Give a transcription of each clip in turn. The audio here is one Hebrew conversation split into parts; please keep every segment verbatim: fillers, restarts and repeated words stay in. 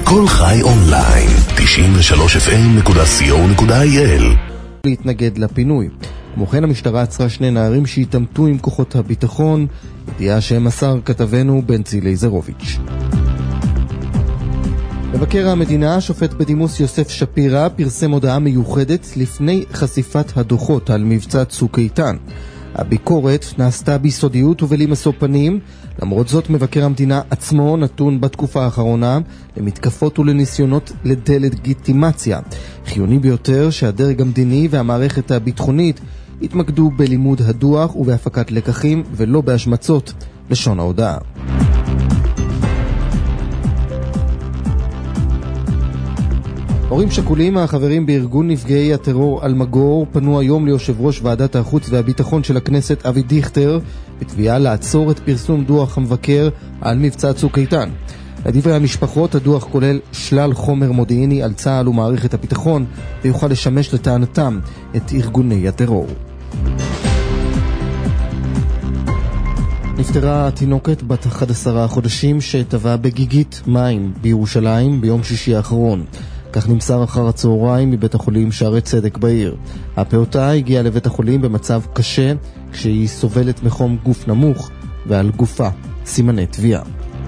כל חי אונליין, תשעים ושלוש אף אם נקודה סי או נקודה איי אל. להתנגד לפינוי. כמו כן המשטרה עצרה שני נערים שהתעמתו עם כוחות הביטחון, ידיעה שמסר כתבנו בנצי לייזרוביץ'. מבקר המדינה, שופט בדימוס יוסף שפירא, פרסם הודעה מיוחדת לפני חשיפת הדוחות על מבצע צוק איתן. הביקורת נעשתה ביסודיות ובלי משוא פנים, למרות זאת מבקר המדינה עצמו נתון בתקופה האחרונה למתקפות ולניסיונות לדלגיטימציה. חיוני ביותר שהדרג המדיני והמערכת הביטחונית התמקדו בלימוד הדוח ובהפקת לקחים ולא בהשמצות, לשון ההודעה. הורים שכולים החברים בארגון נפגעי הטרור אלמגור פנו היום ליושב ראש ועדת החוץ והביטחון של הכנסת אבי דיכטר בתביעה לעצור את פרסום דוח המבקר על מבצע צוק איתן. לדברי המשפחות, הדוח כולל שלל חומר מודיעיני על צה"ל ומערכת הביטחון ויוכל לשמש לטענתם את ארגוני הטרור. נפטרה תינוקת בת אחד עשר חודשים שטבעה בגיגית מים בירושלים ביום שישי האחרון. כך נמסר אחר הצהריים מבית החולים שערי צדק בעיר. הפעוטה הגיעה לבית החולים במצב קשה כשהיא סובלת מחום גוף נמוך ועל גופה סימני תביעה.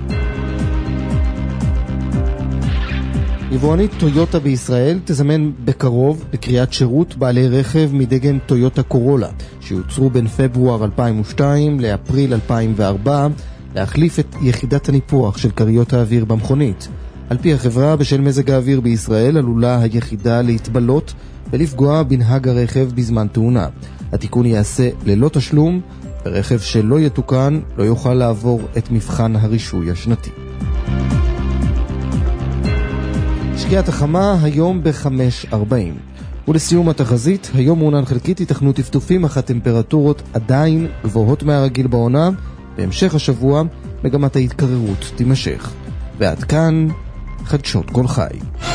יבואנית טויוטה בישראל תזמן בקרוב בקריאת שירות בעלי רכב מדגם טויוטה קורולה שיוצרו בין פברואר אלפיים ושתיים לאפריל אלפיים וארבע להחליף את יחידת הניפוח של קריות האוויר במכונית. על פי החברה, בשל מזג האוויר בישראל עלולה היחידה להתבלות ולפגוע בנהג הרכב בזמן תאונה. התיקון יעשה ללא תשלום, ורכב שלא יתוקן לא יוכל לעבור את מבחן הרישוי השנתי. שקיעת החמה היום ב-חמש ארבעים. ולסיום התחזית, היום מעונן חלקית ייתכנו טפטופים, אך הטמפרטורות עדיין גבוהות מהרגיל בעונה. בהמשך השבוע מגמת ההתקררות תימשך. ועד כאן חדשות כל חי.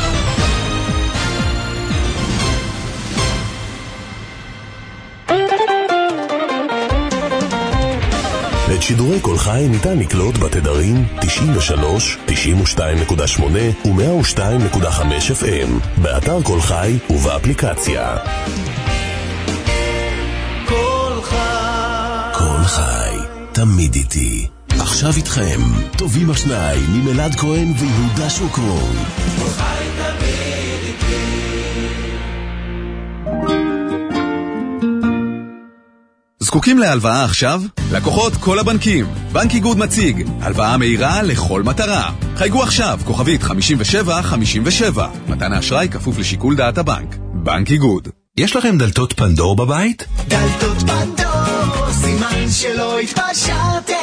את שידורי כל חי ניתן לקלוט בתדרים תשעים ושלוש, תשעים ושתיים נקודה שמונה ו-מאה ושתיים נקודה חמש אף אם, באתר כל חי ובאפליקציה. כל חי, כל חי, תמיד איתי. עכשיו איתכם, טובים השניים ממלעד כהן ויהודה שוקרון. כל חי תמיד איתי. זקוקים להלוואה עכשיו? לקוחות כל הבנקים. בנק איגוד מציג הלוואה מהירה לכל מטרה. חייגו עכשיו, כוכבית חמישים ושבע חמישים ושבע. מתן האשראי כפוף לשיקול דעת הבנק. בנק איגוד. יש לכם דלתות פנדור בבית? דלתות פנדור, סימן שלא התפשרתם.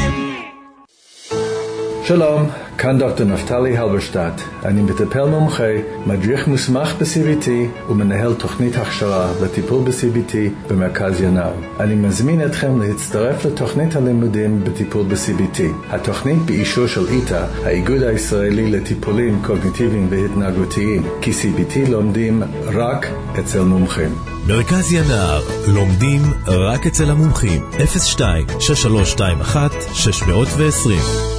שלום, כאן דוקטור נפתלי הלברשטט. אני מטפל מומחה, מדריך מוסמך ב-סי בי טי ומנהל תוכנית הכשרה לטיפול ב-סי בי טי במרכז ינר. אני מזמין אתכם להצטרף לתוכנית הלימודים בטיפול ב-סי בי טי. התוכנית באישור של איטה, האיגוד הישראלי לטיפולים קוגניטיביים והתנהגותיים, כי סי בי טי לומדים רק אצל מומחים. מרכז ינר, לומדים רק אצל המומחים. אפס שתיים שש שלוש שתיים אחת שש עשרים.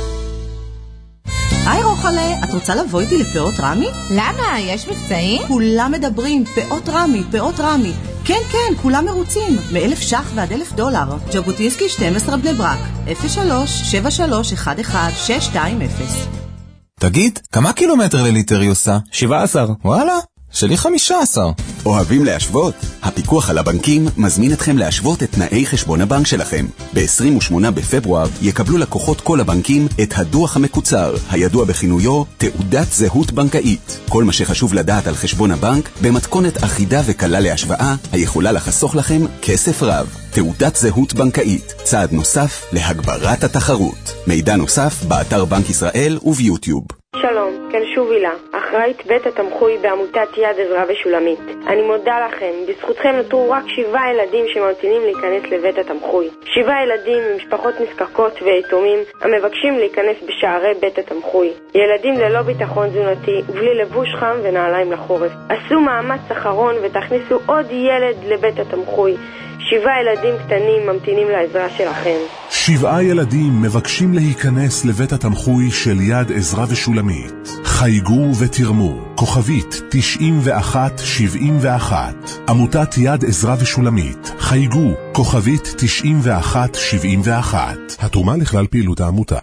היי רוחלה, את רוצה לבוא איתי לפאות רמי? למה? יש מבצעים? כולם מדברים, פאות רמי, פאות רמי. כן, כן, כולם מרוצים. מאלף שח ועד אלף דולר. ז'בוטינסקי שתים עשרה בני ברק. אפס שלוש שבע שלוש אחת אחת שש שתיים אפס. תגיד, כמה קילומטר לליטר היא עושה? שבע עשרה. וואלה, שלי חמישה עשר. אוהבים להשוות? הפיקוח על הבנקים מזמין אתכם להשוות את תנאי חשבון הבנק שלכם. ב-עשרים ושמונה בפברואר יקבלו לקוחות כל הבנקים את הדוח המקוצר, הידוע בכינויו תעודת זהות בנקאית. כל מה שחשוב לדעת על חשבון הבנק במתכונת אחידה וקלה להשוואה, היכולה לחסוך לכם כסף רב. תעודת זהות בנקאית, צעד נוסף להגברת התחרות. מידע נוסף באתר בנק ישראל וביוטיוב. שלום, כן שוב הילה, אחראית בית התמחוי בעמותת יד עזרא ושולמית. אני מודה לכם, בזכותכם נותרו רק שבעה ילדים שממתינים להיכנס לבית התמחוי. שבעה ילדים ממשפחות נזקקות ויתומים המבקשים להיכנס בשערי בית התמחוי. ילדים ללא ביטחון תזונתי ובלי לבוש חם ונעליים לחורף. עשו מאמץ אחרון ותכניסו עוד ילד לבית התמחוי. שבעה ילדים קטנים ממתינים לעזרה שלכם. שבעה ילדים מבקשים להיכנס לבית התמחוי של יד עזרא ושולמית. חייגו ותרמו, כוכבית תשעים ואחת שבעים ואחת. עמותת יד עזרא ושולמית. חייגו, כוכבית תשעים ואחת שבעים ואחת. התרומה לכלל פעילות העמותה.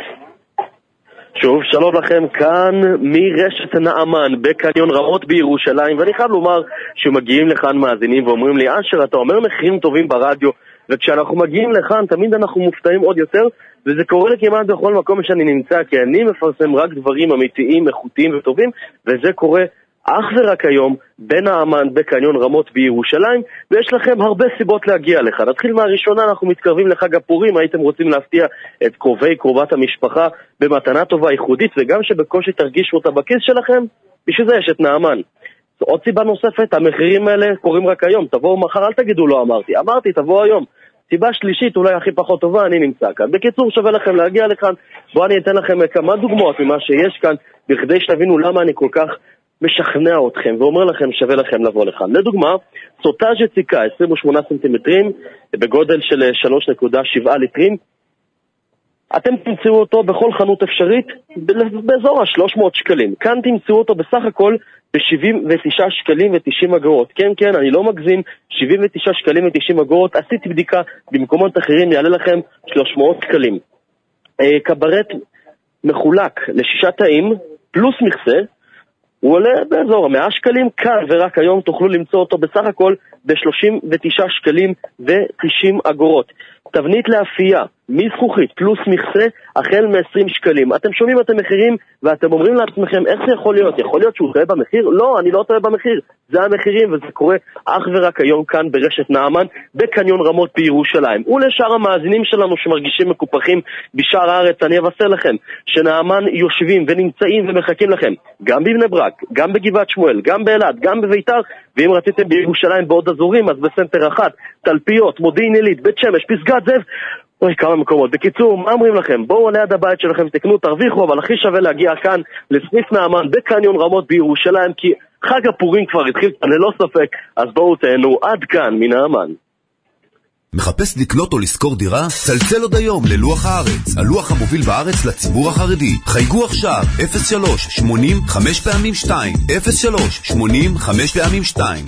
שוב, שלום לכם, כאן מרשת נעמן בקניון רמות בירושלים, ואני חייב לומר שמגיעים לכאן מאזינים ואומרים לי, אשר, אתה אומר מחירים טובים ברדיו, וכשאנחנו מגיעים לכאן תמיד אנחנו מופתעים עוד יותר, וזה קורה לי כמעט בכל מקום שאני נמצא, כי אני מפרסם רק דברים אמיתיים, איכותיים וטובים, וזה קורה אך ורק היום בנעמן בקניון רמות בירושלים, ויש לכם הרבה סיבות להגיע לך. נתחיל מהראשונה, אנחנו מתקרבים לחג הפורים, הייתם רוצים להפתיע את קרובי קרובת המשפחה במתנה טובה ייחודית, וגם שבקושי תרגישו אותה בכיס שלכם, בשביל זה יש את נעמן. עוד סיבה נוספת, המחירים האלה קורים רק היום, תבואו מחר, אל תגידו לא אמרתי, אמרתי תבואו היום. סיבה שלישית, אולי הכי פחות טובה, אני נמצא כאן. בקיצור, שווה לכם להגיע לכאן, בואו אני אתן לכם כמה דוגמאות ממה שיש כאן, בכדי שתבינו למה אני כל כך משכנע אתכם ואומר לכם שווה לכם לבוא לכאן. לדוגמה, סוטאז' יציקה עשרים ושמונה סנטימטרים בגודל של שלוש נקודה שבע ליטרים, אתם תמצאו אותו בכל חנות אפשרית באזור ה-שלוש מאות שקלים. כאן תמצאו אותו בסך הכל ב-שבעים ותשעה שקלים ו-תשעים אגורות. כן, כן, אני לא מגזים, שבעים ותשעה שקלים ו-תשעים אגורות. עשיתי בדיקה, במקומות אחרים יעלה לכם שלוש מאות שקלים. קברט מחולק לשישה תאים פלוס מכסה, הוא עולה באזור מאה שקלים. כאן ורק היום תוכלו למצוא אותו בסך הכל ב-שלושים ותשעה שקלים ו-תשעים אגורות. תבנית לאפייה מזכוכית פלוס מכסה החל מ-עשרים שקלים. אתם שומעים את המחירים ואתם אומרים לעצמכם איך זה יכול להיות? יכול להיות שהוא טועה במחיר? לא, אני לא טועה במחיר, זה המחירים, וזה קורה אך ורק היום כאן ברשת נעמן בקניון רמות בירושלים. ולשאר המאזינים שלנו שמרגישים מקופחים בשאר הארץ, אני אבשר לכם שנעמן יושבים ונמצאים ומחכים לכם גם בבני ברק, גם בגבעת שמואל, גם באלעד, גם בביתר, ואם רציתם בירושלים בעוד אזורים אז בסנטר אחת, תלפיות, מודיעין עילית, בית שמש, פסגת זאב, אוי, כמה מקומות. בקיצור, מה אומרים לכם? בואו ליד הבית שלכם, תקנו, תרוויחו, אבל הכי שווה להגיע כאן לסניף נעמן בקניון רמות בירושלים, כי חג הפורים כבר התחיל ללא ספק, אז בואו תהנו. עד כאן מנעמן. מחפש לקנות או לשכור דירה? צלצל עוד היום ללוח הארץ, הלוח המוביל בארץ לציבור החרדי. חייגו עכשיו אפס שלוש שמונים חמש פעמים שתיים, אפס שלוש שמונים חמש פעמים שתיים.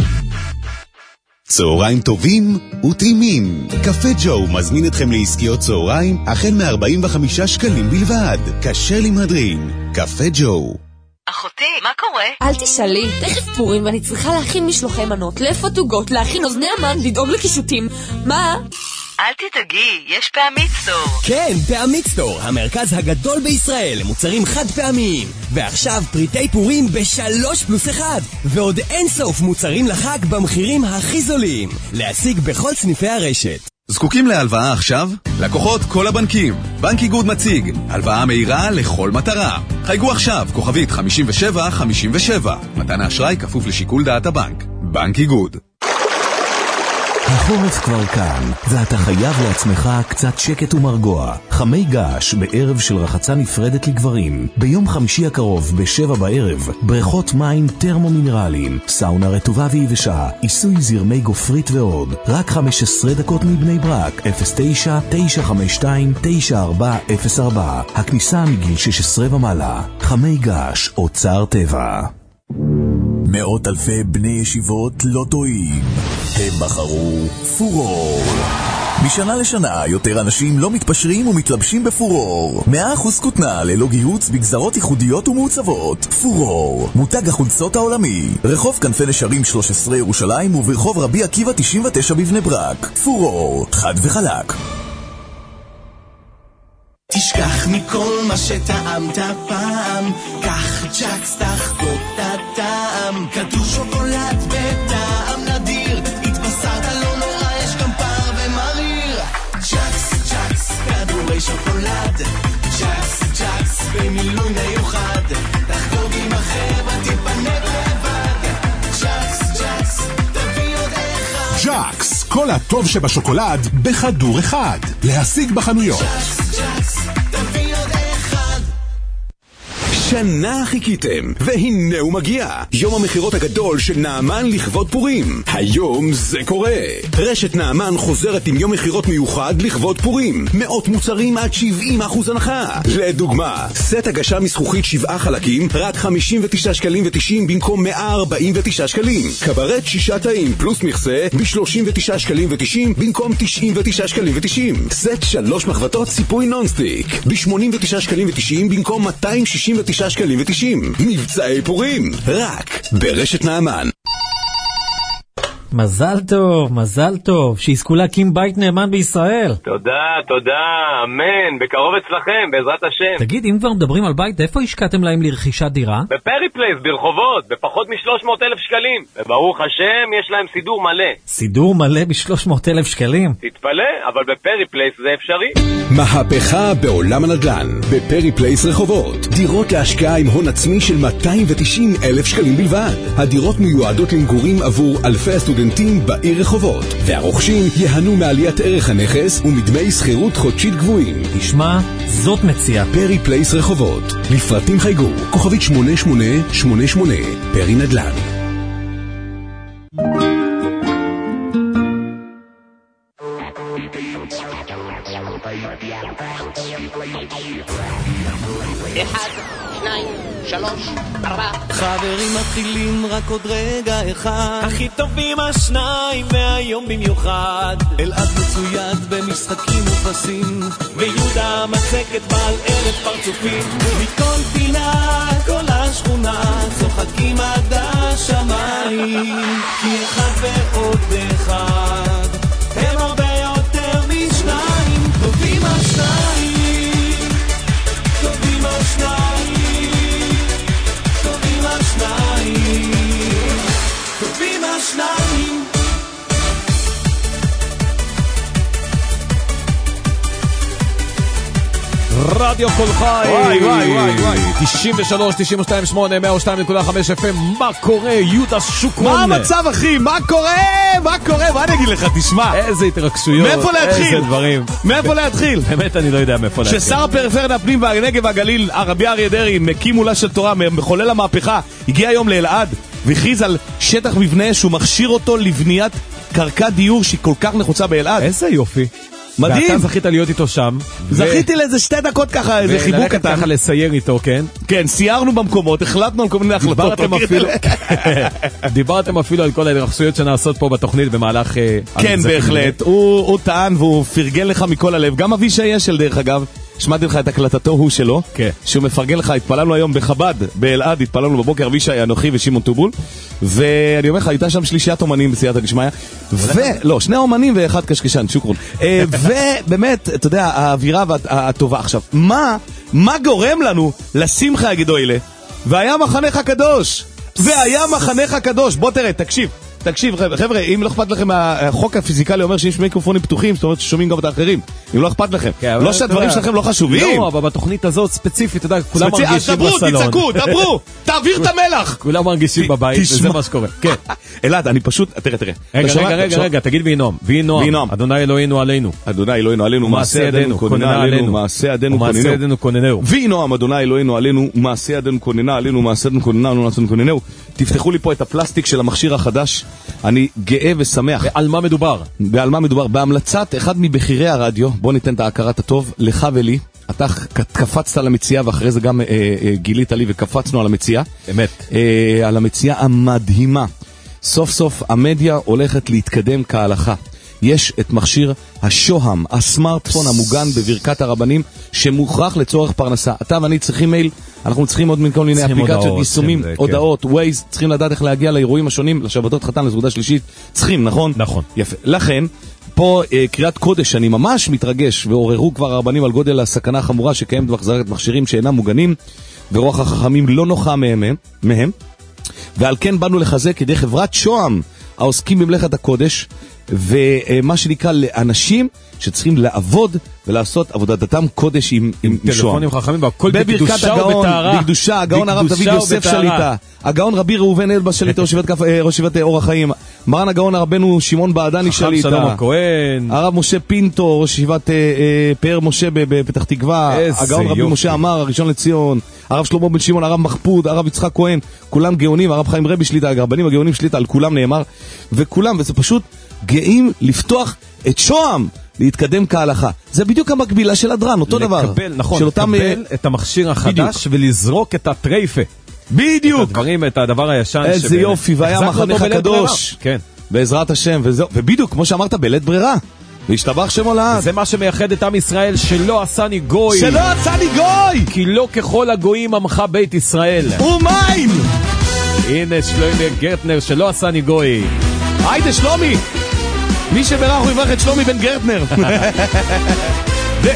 צהריים טובים וטעימים. קפה ג'ו מזמין אתכם לעסקיות צהריים החל מ-ארבעים וחמישה שקלים בלבד. כשר למהדרין. קפה ג'ו. אחותי, מה קורה? אל תשאלי, תכף פורים ואני צריכה להכין משלוחי מנות, לפות עוגות, להכין אוזני המן, לדאוג לקישוטים. מה? אל תדאגי, יש פעמית סטור. כן, פעמית סטור, המרכז הגדול בישראל למוצרים חד פעמיים. ועכשיו פריטי פורים בשלוש פלוס אחד. ועוד אין סוף מוצרים לחג במחירים הכי זולים. להשיג בכל סניפי הרשת. זקוקים להלוואה עכשיו? לקוחות כל הבנקים. בנק איגוד מציג הלוואה מהירה לכל מטרה. חייגו עכשיו, כוכבית חמישים ושבע חמישים ושבע. מתן האשראי כפוף לשיקול דעת הבנק. בנק איגוד. החורף כבר כאן, ואתה חייב לעצמך קצת שקט ומרגוע. חמי געש בערב של רחצה נפרדת לגברים. ביום חמישי הקרוב בשבע בערב, בריכות מים טרמו-מינרליים, סאונה רטובה ויבשה, עיסוי זרמי גופרית ועוד. רק חמש עשרה דקות מבני ברק, אפס תשע תשע חמש שתיים תשע ארבע אפס ארבע. הכניסה מגיל שש עשרה ומעלה. חמי געש, אוצר טבע. מאות אלפי בני ישיבות לא טועים. הם בחרו פורור. משנה לשנה יותר אנשים לא מתפשרים ומתלבשים בפורור. מאה אחוז כותנה ללא גיהוץ בגזרות ייחודיות ומעוצבות. פורור, מותג החולצות העולמי. רחוב כנפי נשרים שלוש עשרה ירושלים וברחוב רבי עקיבא תשעים ותשע בבני ברק. פורור, חד וחלק. תשכח מכל מה שטעמת פעם, קח ג'קס תחגוג את הטעם. כדור שוקולד בטעם נדיר, התבשרת לא נורא, יש גם פר ומריר. ג'קס, ג'קס, כדורי שוקולד, ג'קס, ג'קס, במילוי מיוחד. תחגוג עם החבר'ה, תיפנק לבד. ג'קס, ג'קס, תביא עוד אחד. ג'קס, כל הטוב שבשוקולד בכדור אחד. להשיג בחנויות. ג'קס, ג'קס, תביא עוד אחד. שנה חיכיתם, והנה הוא מגיע. יום המחירות הגדול של נעמן לכבוד פורים. היום זה קורה. רשת נעמן חוזרת עם יום מחירות מיוחד לכבוד פורים. מאות מוצרים עד שבעים אחוז הנחה. לדוגמה, סט הגשה מזכוכית שבעה חלקים, רק חמישים ותשעה שקלים ותשעים במקום מאה ארבעים ותשעה שקלים. קברט שישה תאים פלוס מכסה ב-שלושים ותשעה שקלים ותשעים במקום תשעים ותשעה שקלים ותשעים. סט שלוש מחבטות ציפוי נונסטיק ב-שמונים ותשעה שקלים ותשעים במקום מאתיים שישים ותשעה שקלים ותשעים. מבצעי פורים, רק ברשת נעמן. מזל טוב, מזל טוב, שיזכו להקים בית נאמן בישראל. תודה, תודה, אמן, בקרוב אצלכם, בעזרת השם. תגיד, אם כבר מדברים על בית, איפה השקעתם להם לרכישת דירה? בפרי פלייס, ברחובות, בפחות מ-שלוש מאות אלף שקלים. וברוך השם, יש להם סידור מלא. סידור מלא ב-שלוש מאות אלף שקלים? תתפלא, אבל בפרי פלייס זה אפשרי. מהפכה בעולם הנדל"ן, בפרי פלייס רחובות. דירות להשקעה עם הון עצמי של מאתיים ותשעים אלף שקלים בלבד. הדירות מיועדות למגורים עבור אלפי הסטודנטים בעיר רחובות, והרוכשים יהנו מעליית ערך הנכס ומדמי שכירות חודשית גבוהים. תשמע, זאת מציאה. פרי פלייס רחובות. לפרטים חייגו, כוכבית שמונה שמונה שמונה שמונה. פרי נדל"ן. אחד, שניים, שלוש, ארבע. חברים מתחילים רק עוד רגע אחד. הכי טובים השניים מהיום במיוחד. אלעד מצויד במשחקים ופסים, ויהודה מצקת בעל אלף פרצופים. מכל פינה, כל השכונה, צוחקים עד השמיים. כי אחד ועוד אחד הם הרבה יותר משניים. טובים השניים, טובים השניים, טובים השניים, טובים השניים. רדיו כל חי, וואי וואי וואי וואי, תשעים ושלוש, תשעים ושתיים, שמונה, מאה ושתיים נקודה חמש אף אם. מה קורה? יהודה שוקרון. מה המצב אחי? מה קורה? מה קורה? מה אני אגיד לך? תשמע, איזה התרגשויות, מאיפה להתחיל? איזה דברים. מאיפה להתחיל? באמת אני לא יודע מאיפה להתחיל. ששר הפריפריה הפנים והנגב והגליל, הרבי אריה דרעי, מקים מולה של תורה, מחולל המהפכה, הגיע היום לאלעד והכריז על שטח מבנה שהוא מכשיר אותו לבניית קרקע דיור שהיא כל כך נחוצה באלעד. איזה יופי. מדהים. ואתה זכית להיות איתו שם. זכיתי לאיזה שתי דקות ככה, איזה חיבוק קטן. וללכת ככה לסייר איתו, כן? כן, סיירנו במקומות, החלטנו על כל מיני החלטות. דיברתם אפילו, דיברתם אפילו על כל ההתרחשויות שנעשות פה בתוכנית במהלך... כן, בהחלט. הוא טען והוא פרגן לך מכל הלב. גם אבישי אשל דרך אגב, שמעתי לך את הקלטתו הוא שלו, שהוא מפרגן לך, התפללנו היום בחב"ד, באלעד, התפללנו בבוקר, אבישי אנוכי ושמעון טובול, ואני אומר לך, הייתה שם שלישיית אומנים בסייעתא דשמיא, ולא, שני אומנים ואחד קשקשן, שוקרון, ובאמת, אתה יודע, האווירה הטובה. עכשיו, מה, מה גורם לנו לשמחה הגדולה? והיה מחנך הקדוש, והיה מחנך הקדוש, בוא תראה, תקשיב, תקשיב, חבר'ה, אם לא אכפת לכם, החוק הפיזיקלי אומר שיש מיקרופונים פתוחים, זאת אומרת ששומעים גם את האחרים. אם לא אכפת לכם, לא שהדברים שלכם לא חשובים. לא, אבל בתוכנית הזאת ספציפית, אתה יודע, כולם מרגישים בסלון. אז דברו, תצעקו, דברו, תעביר את המלח. כולם מרגישים בבית, וזה מה שקורה. כן, אלעד, אני פשוט, תראה, תראה. רגע, רגע, רגע, רגע, תגיד וינום. וינום, אדוני אלוהינו עלינו. אדוני אלוהינו עלינו, מעשה ידינו כוננה עלינו, מעשה ידינו כוננהו. וינום, אדוני אלוהינו עלינו, מעשה ידינו כוננה עלינו, מעשה ידינו כוננה עלינו, מעשה ידינו כוננהו. תפתחו לי פה את הפלסטיק של המכשיר החדש. אני גאה ושמח. ועל מה מדובר? ועל מה מדובר? בהמלצת אחד מבחירי הרדיו, בוא ניתן את ההכרת הטוב, לך ולי. אתה קפצת על המציאה, ואחרי זה גם אה, אה, גילית לי וקפצנו על המציאה. אמת. אה, על המציאה המדהימה. סוף סוף המדיה הולכת להתקדם כהלכה. יש את מכשיר השוהם, הסמארטפון המוגן בברכת הרבנים, שמוכרח לצורך פרנסה. אתה ואני צריכים מייל, אנחנו צריכים עוד מכל מיני אפליקציות, יישומים, הודעות, ווייז, צריכים לדעת איך להגיע לאירועים השונים, לשבתות חתן, לסעודה שלישית, צריכים, נכון? נכון. יפה. לכן, פה אה, קריאת קודש, אני ממש מתרגש, ועוררו כבר הרבנים על גודל הסכנה החמורה שקיימת בהחזרת מכשירים שאינם מוגנים, ורוח החכמים לא נוחה מהם, מהם, ועל כן באנו לחזק כדי חברת שוהם, העוסקים במלאכת הקודש, ומה שנקרא לאנשים שצריכים לעבוד ולעשות עבודתם קודש עם, עם טלפונים חכמים, והכל בקדושה ובטהרה. בקדושה, הגאון הרב דוד יוסף שליטה, הגאון רבי ראובן אלבז שליטה, ראש ישיבת אור החיים, מרן הגאון הרבנו שמעון בעדני שליטה, שלום הכהן, הרב משה פינטו, ראש ישיבת פאר משה בפתח תקווה, הגאון רבי משה אמר, הראשון לציון, הרב שלמה בן שמעון, הרב מחפוד, הרב יצחק כהן, כולם גאונים, הרב חיים רבי שליטה, הרבנים הגאונים שליטה, על כולם נאמר, וכולם, וזה פשוט גאים לפתוח את שוהם, להתקדם כהלכה. זה בדיוק המקבילה של הדרן, אותו דבר. לקבל, נכון, לקבל את המכשיר החדש ולזרוק את הטרייפה. בדיוק. את הדברים, את הדבר הישן. איזה יופי, והיה מחנך הקדוש. כן. בעזרת השם, ובדיוק, כמו שאמרת, בלית ברירה. והשתבח שם עולד. זה מה שמייחד את עם ישראל, שלא עשני גוי. שלא עשני גוי! כי לא ככל הגויים עמך בית ישראל. ומים! הנה שלומי גרטנר, שלא עשני גוי. היידה שלומי! מי שברך הוא יברך את שלומי בן גרטנר. ו...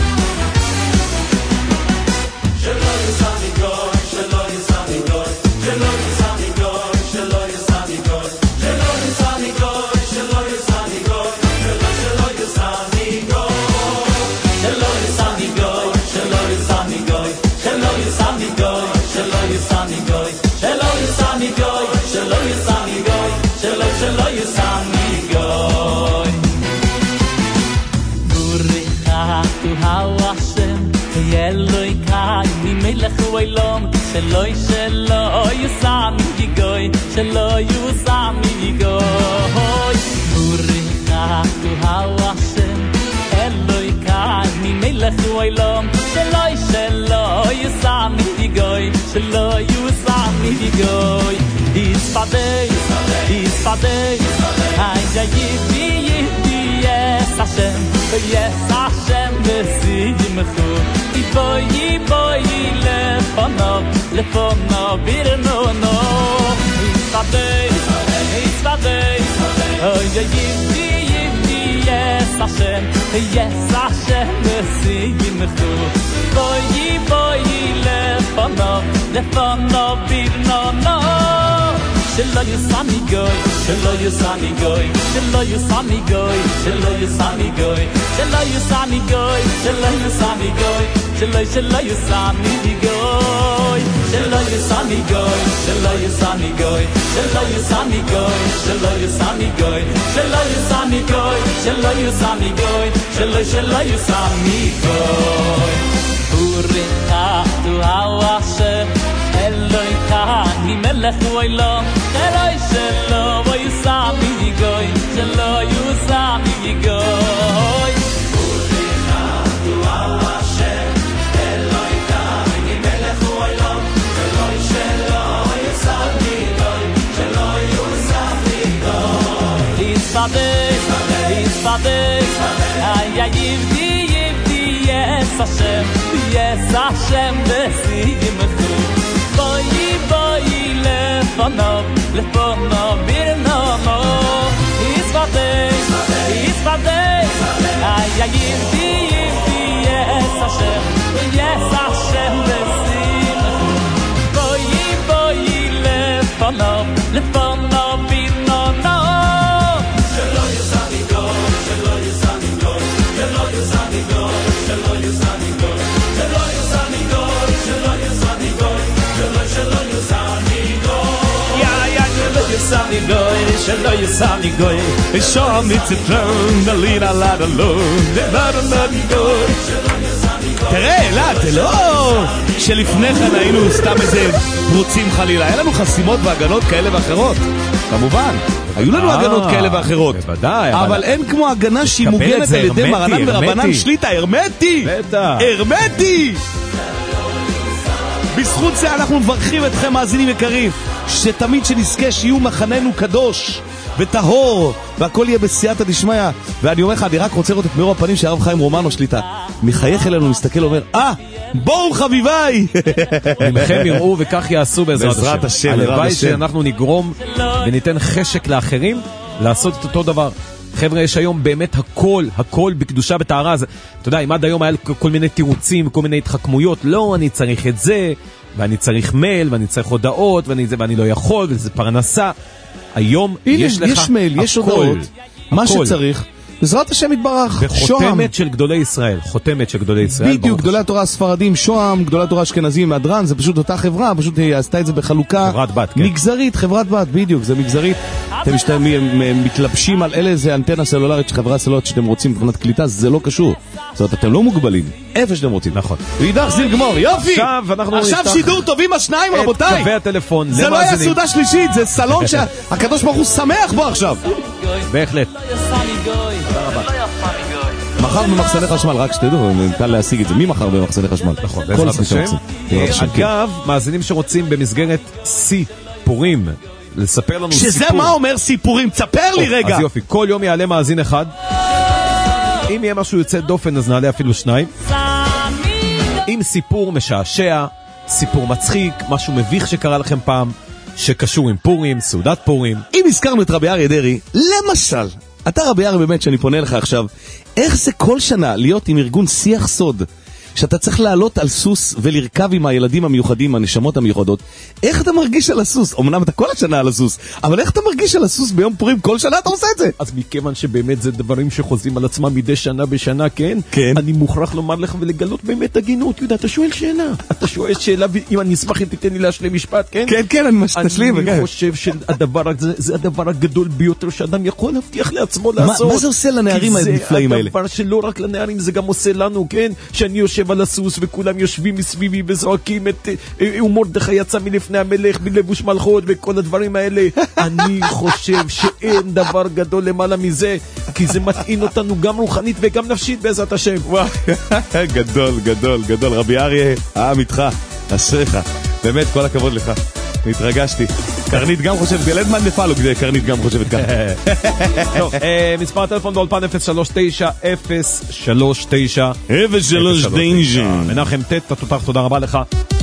Eloi kai mi melech oilom sheloi sheloi yusami gigoy sheloi yusami gigoy Burika tu hawashem Eloi kai mi melech oilom sheloi sheloi yusami gigoy sheloi yusami gigoy Ispadei ispadei ay yivi yivi yes Hashem yes Hashem besimchu Boy, boy, lefono, lefono, birno, no. It's a day, it's a day. Oh, yeah, yivi, yivi, yes, Hashem, yes, Hashem, besimchu. Boy, boy, lefono, lefono, birno, no. Shelo yusami goy, shelo yusami goy, shelo yusami goy, shelo yusami goy, shelo yusami goy, shelo yusami goy, shelo shelo yusami goy, shelo yusami goy, shelo yusami goy, shelo yusami goy, shelo yusami goy, shelo yusami goy, shelo yusami goy, shelo shelo yusami goy. Urita tu awashe Eloi kani melech oilom Eloi shelo yusami yigoy Shelo yusami yigoy Urika tu Hashem Eloi kani melech oilom Eloi shelo yusami yigoy Shelo yusami yigoy Ispadei, ispadei Ay, ay, yivdi, yivdi Yes Hashem, yes Hashem besimchu Boy, boy, lefono, lefono, birno, no. Ispadei, ispadei, ay, ay, yivdi, yivdi, yes Hashem, yes Hashem besimchu. Boy, boy, lefono, lefono, birno, no. Shelo yusami goy, shelo yusami goy, shelo yusami goy, shelo yusami goy, shelo yusami goy, shelo yusami goy. Shelo yusami goy, yeah, yeah, shelo yusami goy, shelo yusami goy. Show me to turn the lead a lot alone. Let me go. תראה, אלעד, זה לא שלפני כן היינו סתם איזה פרוצים חלילה, היה לנו חסימות והגנות כאלה ואחרות, כמובן, היו לנו הגנות כאלה ואחרות, אבל אין כמו הגנה שהיא מוגנת על ידי מרנן ורבנן שליטה, הרמטי, הרמטי. בזכות זה אנחנו מברכים אתכם מאזינים יקרים, שתמיד שנזכה שיהיו מחננו קדוש וטהור, והכל יהיה בסייעתא דשמיא. ואני אומר לך, אני רק רוצה לראות את מאור הפנים של הרב חיים רומנו שליטה, מחייך אלינו, מסתכל ואומר, אה, בואו חביביי. ממכם יראו וכך יעשו בעזרת השם. הלוואי שאנחנו נגרום וניתן חשק לאחרים לעשות את אותו דבר. חבר'ה, יש היום באמת הכל, הכל בקדושה בטהרה. אתה יודע, אם עד היום היה כל מיני תירוצים, כל מיני התחכמויות, לא, אני צריך את זה, ואני צריך מייל, ואני צריך הודעות, ואני, ואני לא יכול, וזה פרנסה. היום הנה, יש לך יש מייל, יש הודעות, מה שצריך, בעזרת השם יתברך. וחותמת של גדולי ישראל, חותמת של גדולי ישראל. בדיוק, גדולי התורה הספרדים, שוהם, גדולי התורה אשכנזים, הדרן, זה פשוט אותה חברה, פשוט היא עשתה את זה בחלוקה מגזרית, חברת בת, בדיוק, זה מגזרית. אתם מתלבשים על אלה, זה אנטנה סלולרית של חברה סלולרית שאתם רוצים מבחינת קליטה, זה לא קשור. זאת אומרת, אתם לא מוגבלים, איפה שאתם רוצים. נכון. ואידך זיל גמור, יופי! עכשיו שידור טובים השניים, רבותיי! קווי הטלפון, זה לא היה סעודה שלישית, זה סלון שהקדוש ברוך הוא שמח בו עכשיו. בהחלט. מחר במחסני חשמל, רק שתדעו, ניתן להשיג את זה. מי מחר במחסני חשמל? נכון, בעזרת השם. אגב, מאזינים שרוצים במסגרת סיפורים, לספר לנו סיפור. שזה מה אומר סיפורים? תספר לי רגע. אז יופי, כל יום יעלה מאזין אחד. אם יהיה משהו יוצא דופן, אז נעלה אפילו שניים. עם סיפור משעשע, סיפור מצחיק, משהו מביך שקרה לכם פעם, שקשור עם פורים, סעודת פורים. אם הזכרנו את רבי אריה דרעי, למשל, אתה רבי אריה באמת שאני פונה לך עכשיו, איך זה כל שנה להיות עם ארגון שיח סוד, שאתה צריך לעלות על סוס ולרכב עם הילדים המיוחדים, הנשמות המיוחדות, איך אתה מרגיש על הסוס? אמנם אתה כל השנה על הסוס, אבל איך אתה מרגיש על הסוס ביום פורים? כל שנה אתה עושה את זה. אז מכיוון שבאמת זה דברים שחוזים על עצמם מדי שנה בשנה, כן? כן. אני מוכרח לומר לך ולגלות באמת הגינות, יהודה, אתה שואל שאלה. אתה שואל שאלה, ואם אני אשמח אם תיתן לי להשלים משפט, כן? כן, כן, אני משתשלים. אני חושב שהדבר הזה, זה הדבר הגדול ביותר שאדם יכול להבטיח לעצמו לעשות. מה זה עושה לנערים הנפלאים האלה? כי זה הדבר שלא רק לנערים, זה גם עושה לנו, כן? שאני יושב על הסוס וכולם יושבים מסביבי וזועקים את ומרדכי יצא מלפני המלך בלבוש מלכות וכל הדברים האלה. אני חושב שאין דבר גדול למעלה מזה, כי זה מטעין אותנו גם רוחנית וגם נפשית בעזרת השם. גדול, גדול, גדול. רבי אריה, העם איתך, אשריך. באמת, כל הכבוד לך. התרגשתי. קרנית גם חושבת, גלדמן נפל, קרנית גם חושבת ככה. טוב, מספר הטלפון באולפן אפס שלוש תשע אפס שלוש תשע אפס שלוש תשע. מנחם טט, תותח, תודה רבה לך.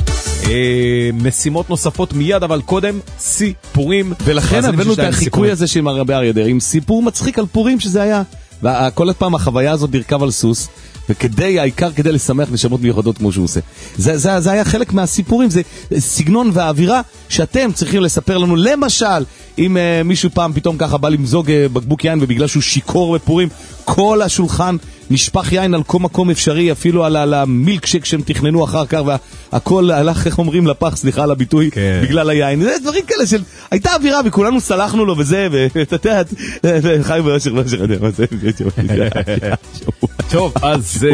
משימות נוספות מיד, אבל קודם סיפורים. ולכן הבאנו את החיקוי הזה של רבי אריה דרעי, עם סיפור מצחיק על פורים שזה היה. וכל פעם החוויה הזאת לרכב על סוס, וכדי, העיקר כדי לשמח נשמות מיוחדות כמו שהוא עושה. זה, זה, זה היה חלק מהסיפורים, זה סגנון והאווירה שאתם צריכים לספר לנו. למשל, אם uh, מישהו פעם פתאום ככה בא למזוג uh, בקבוק יין, ובגלל שהוא שיקור בפורים, כל השולחן נשפך יין על כל מקום אפשרי, אפילו על, על המילקשק שהם תכננו אחר כך, והכל הלך, איך אומרים, לפח, סליחה על הביטוי, כן. בגלל היין. זה דברים כאלה של, הייתה אווירה וכולנו סלחנו לו וזה, ואתה יודעת, חי באשר באשר, אני יודע מה זה. טוב, אז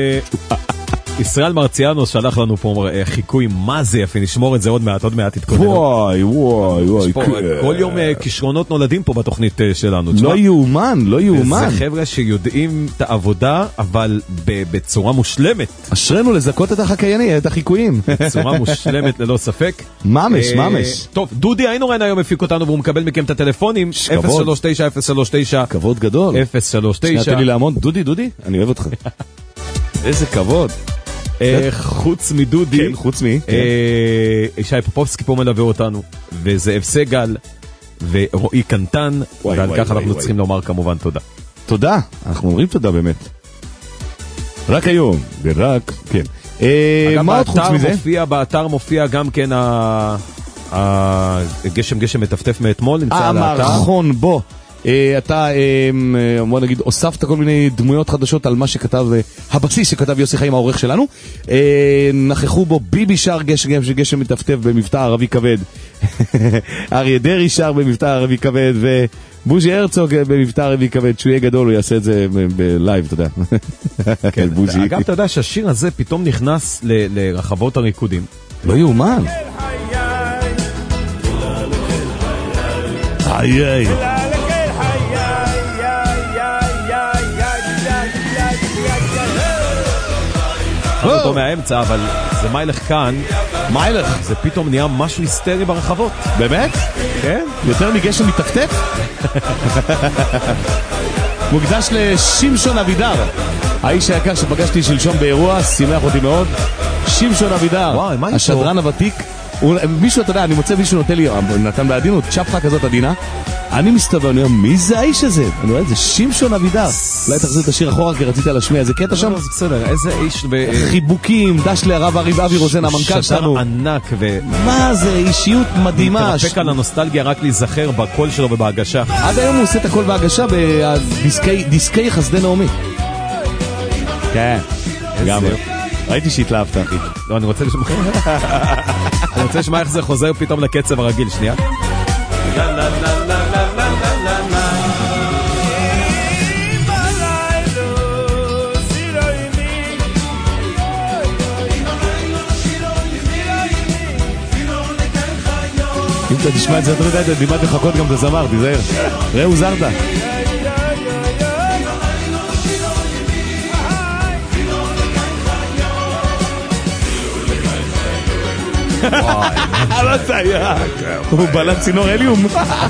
ישראל מרציאנוס שלח לנו פה חיקוי מה זה יפה, נשמור את זה עוד מעט, עוד מעט תתקודם. וואי, וואי, וואי. כל יום כישרונות נולדים פה בתוכנית שלנו. לא יאומן, לא יאומן. זה חבר'ה שיודעים את העבודה, אבל בצורה מושלמת. אשרנו לזכות את החקייני, את החיקויים. בצורה מושלמת ללא ספק. ממש, ממש. טוב, דודי איינורן היום הפיק אותנו, והוא מקבל מכם את הטלפונים. אפס שלוש תשע אפס שלוש תשע כבוד גדול. אפס שלוש תשע. תן לי לעמוד. דודי, דודי, אני אוהב אותך. איזה כבוד. חוץ מדודי, כן, חוץ מי, שי פופובסקי פה מלווה אותנו, וזאב סגל, ורועי קנטן, ועל כך אנחנו צריכים לומר כמובן תודה. תודה, אנחנו אומרים תודה באמת. רק היום, ורק, כן. מה עוד חוץ מזה? באתר מופיע גם כן הגשם גשם מטפטף מאתמול, נמצא על האתר. המערכון בו. אתה, בוא נגיד, הוספת כל מיני דמויות חדשות על מה שכתב, הבסיס שכתב יוסי חיים העורך שלנו. נכחו בו ביבי שר גשם גשם מטפטף במבטא ערבי כבד, אריה דרעי שר במבטא ערבי כבד, ובוז'י הרצוג במבטא ערבי כבד. שהוא יהיה גדול הוא יעשה את זה בלייב, אתה יודע. אגב, אתה יודע שהשיר הזה פתאום נכנס לרחבות הריקודים. לא יאומן. איי איי אותו מהאמצע, אבל זה מיילך כאן. מיילך? זה פתאום נהיה משהו היסטרי ברחבות. באמת? כן. יותר מגשם מטפטף? מוקדש לשמשון אבידר, האיש היקר שפגשתי שלשום באירוע, שימח אותי מאוד. שמשון אבידר, השדרן הוותיק מישהו, אתה יודע, אני מוצא מישהו נותן לי, נתן בעדינות, צ'פחה כזאת עדינה, אני מסתובב, אני אומר, מי זה האיש הזה? אני רואה, זה שמשון אבידר. אולי תחזיר את השיר אחורה, כי רצית להשמיע איזה קטע שם? זה בסדר, איזה איש... חיבוקים, דש לרב אבי רוזן, המנכ"ל שלנו. שדר ענק ו... מה זה, אישיות מדהימה. מתרפק על הנוסטלגיה רק להיזכר בקול שלו ובהגשה. עד היום הוא עושה את הכל בהגשה בדיסקי חסדי נעמי. כן, גם. ראיתי שהתלהבת, אחי. לא, אני רוצה לשמוע... אני רוצה לשמוע איך זה חוזר פתאום לקצב הרגיל, שנייה. אם אתה תשמע את זה, אתה יודע, אתה דימת לחכות גם בזמר, תיזהר. ראו זרדה. לא תהיה, הוא בלט צינור אליום.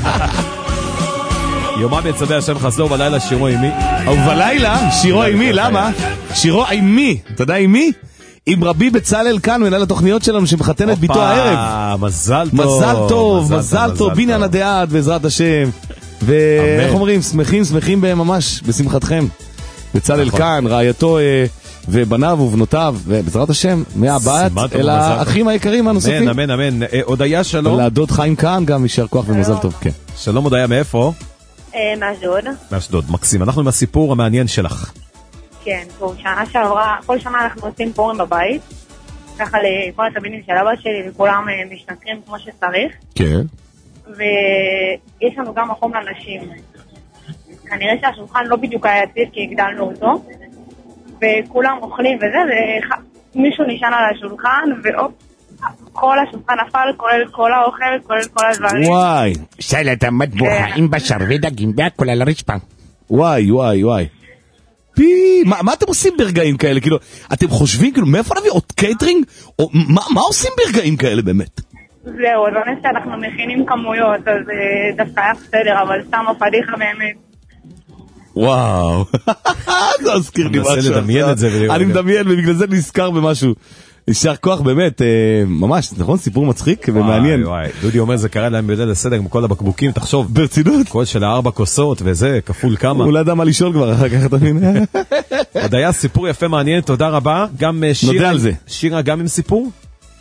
יומם יצווה השם חסדו בלילה שירו עימי. ובלילה שירו עימי, למה? שירו עימי, אתה יודע עימי? עם רבי בצלאל כאן, מנהל התוכניות שלנו שמחתן את ביתו הערב. מזל טוב. מזל טוב, מזל טוב, בניין הדעת בעזרת השם. ואיך אומרים, שמחים, שמחים ממש בשמחתכם. בצלאל כאן, רעייתו ובניו ובנותיו, ובעזרת השם, מהבית אל האחים היקרים הנוספים. אמן, אמן, אמן. הודיה שלום. ולדוד חיים כאן גם יישר כוח ומזל טוב, כן. שלום הודיה, מאיפה? מאשדוד. מאשדוד, מקסים. אנחנו עם הסיפור המעניין שלך. כן, טוב, שנה שעברה, כל שנה אנחנו עושים פורים בבית, ככה לכל התלמידים של אבא שלי וכולם משתכרים כמו שצריך. כן. ויש לנו גם מקום לנשים. כנראה שהשולחן לא בדיוק היה יציב כי הגדלנו אותו, וכולם אוכלים וזה, ומישהו נשען על השולחן, ואופ, כל השולחן נפל, כולל כל האוכל, כולל כל הדברים. וואי. סלט המטבוחים בשר ודגים והכל על הרצפה. וואי, וואי, וואי. פי, מה, מה אתם עושים ברגעים כאלה? כאילו, אתם חושבים, כאילו, מאיפה נביא עוד קייטרינג? או, מה, מה עושים ברגעים כאלה באמת? זהו, אז אני שאנחנו מכינים כמויות, אז דווקא היה בסדר, אבל סתם הפדיחה באמת. וואו. זה הזכיר לי משהו. אני מדמיין את זה. אני מדמיין, ובגלל זה נזכר במשהו. יישר כוח באמת, ממש, נכון? סיפור מצחיק ומעניין. וואי, דודי אומר, זה קרה להם בליל הסדר עם כל הבקבוקים, תחשוב. ברצינות? כל של הארבע כוסות וזה, כפול כמה. הוא לא ידע מה לשאול כבר, אחר כך אתה מבין. עוד היה סיפור יפה מעניין, תודה רבה. גם שירה. נודה על זה. שירה גם עם סיפור?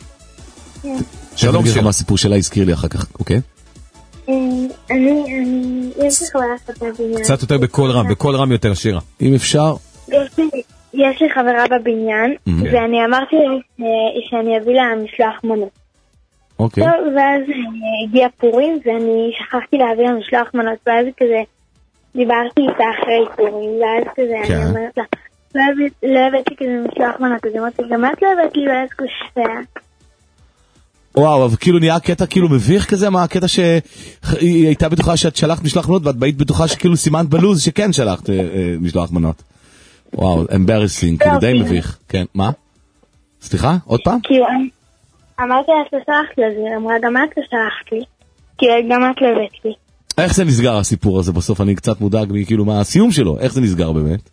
שלום שירה. מה הסיפור שלה הזכיר לי אחר כך, אוקיי? אני, אני, יש לי חברה ספר בבניין. קצת יותר בכל רם, בכל רם יותר שירה. אם אפשר. יש לי חברה בבניין, ואני אמרתי שאני אביא לה משלוח מנות. אוקיי. ואז הגיע פורים, ואני שכחתי להביא לה משלוח מנות, ואז כזה דיברתי איתה אחרי פורים, ואז כזה אני אומרת לה, לא הבאתי כזה משלוח מנות, אז אמרתי, גם את לא הבאת לי, ואז קושפיה. וואו, אבל כאילו נהיה קטע כאילו מביך כזה, מה הקטע שהיא הייתה בטוחה שאת שלחת משלוח מנות, ואת היית בטוחה שכאילו סימנת בלוז שכן שלחת משלוח מנות. וואו, אמברסינג, כאילו די מביך. כן, מה? סליחה? עוד פעם? כאילו, אמרתי לה ששלחת לזה, אמרה גם את ששלחת לי, כי גם את לא הבאת לי. איך זה נסגר הסיפור הזה בסוף? אני קצת מודאג מכאילו מה הסיום שלו, איך זה נסגר באמת?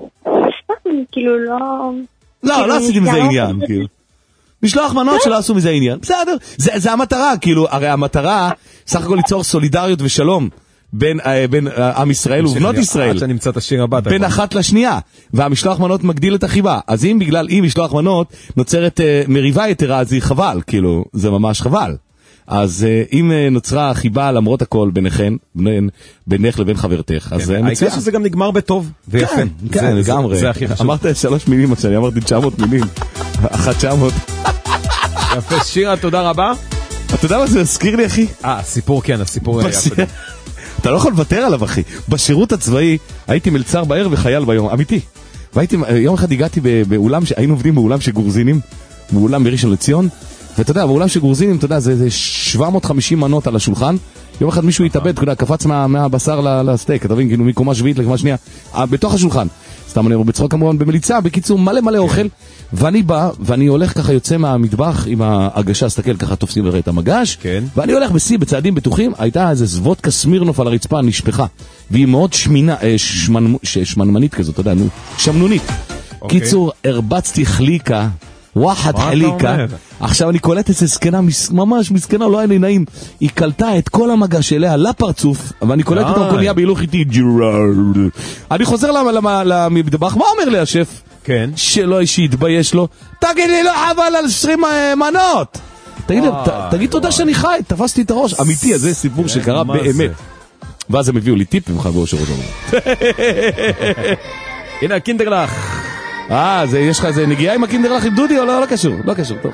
כאילו לא... לא, לא עשיתי מזה עניין, כאילו. משלוח מנות שלא עשו מזה עניין. בסדר, זה המטרה, כאילו, הרי המטרה, סך הכל ליצור סולידריות ושלום. בין, בין עם ישראל ובנות ישראל. עד שנמצא את השיר הבא. בין אחת לשנייה. והמשלוח מנות מגדיל את החיבה. אז אם בגלל אי משלוח מנות נוצרת מריבה יתרה, אז זה חבל. כאילו, זה ממש חבל. אז אם נוצרה חיבה למרות הכל ביניכן, בין, בינך לבין חברתך, אז זה מצוין. העיקר שזה גם נגמר בטוב ויפה. כן, כן, לגמרי. זה הכי חשוב. אמרת שלוש מילים, אז אני אמרתי תשע מאות מילים. אחת תשע מאות. יפה, שירה, תודה רבה. אתה יודע מה זה הזכיר לי, אחי? אה, סיפור, כן, הסיפור היה יפה. אתה לא יכול לוותר עליו, אחי. בשירות הצבאי הייתי מלצר בערב וחייל ביום, אמיתי. והייתי, יום אחד הגעתי באולם, היינו עובדים באולם שגורזינים, באולם בראשון לציון, ואתה יודע, באולם שגורזינים, אתה יודע, זה, זה שבע מאות וחמישים מנות על השולחן, יום אחד מישהו התאבד, אתה יודע, קפץ מה, מהבשר לסטייק, אתה מבין, כאילו מקומה שביעית לקומה שנייה, בתוך השולחן. סתם אני אומר, בצחוק כמובן במליצה, בקיצור מלא מלא אוכל, ואני בא, ואני הולך ככה יוצא מהמטבח עם ההגשה, סתכל ככה תופסים את המגש, ואני הולך בסי, בצעדים בטוחים, הייתה איזה וודקה סמירנוף על הרצפה, נשפחה, והיא מאוד שמינה, שמנמנית כזאת, אתה יודע, נו, שמנונית. קיצור, הרבצתי חליקה, וואחד חליקה. עכשיו אני קולט איזה סקנה, ממש מסקנה, לא היה לי נעים. היא קלטה את כל המגע שלה לפרצוף, ואני קולט את המקוניה בהילוך איתי. אני חוזר למטבח, מה אומר לי השף? כן. שלא שיתבייש לו. תגיד לי, לא חבל על עשרים מנות. תגיד תודה שאני חי, תפסתי את הראש. אמיתי, זה סיפור שקרה באמת. ואז הם הביאו לי טיפ ממך באושר אותו. הנה הקינדרלך. אה, יש לך איזה נגיעה עם הקינדרלך עם דודי או לא? לא קשור, לא קשור, טוב.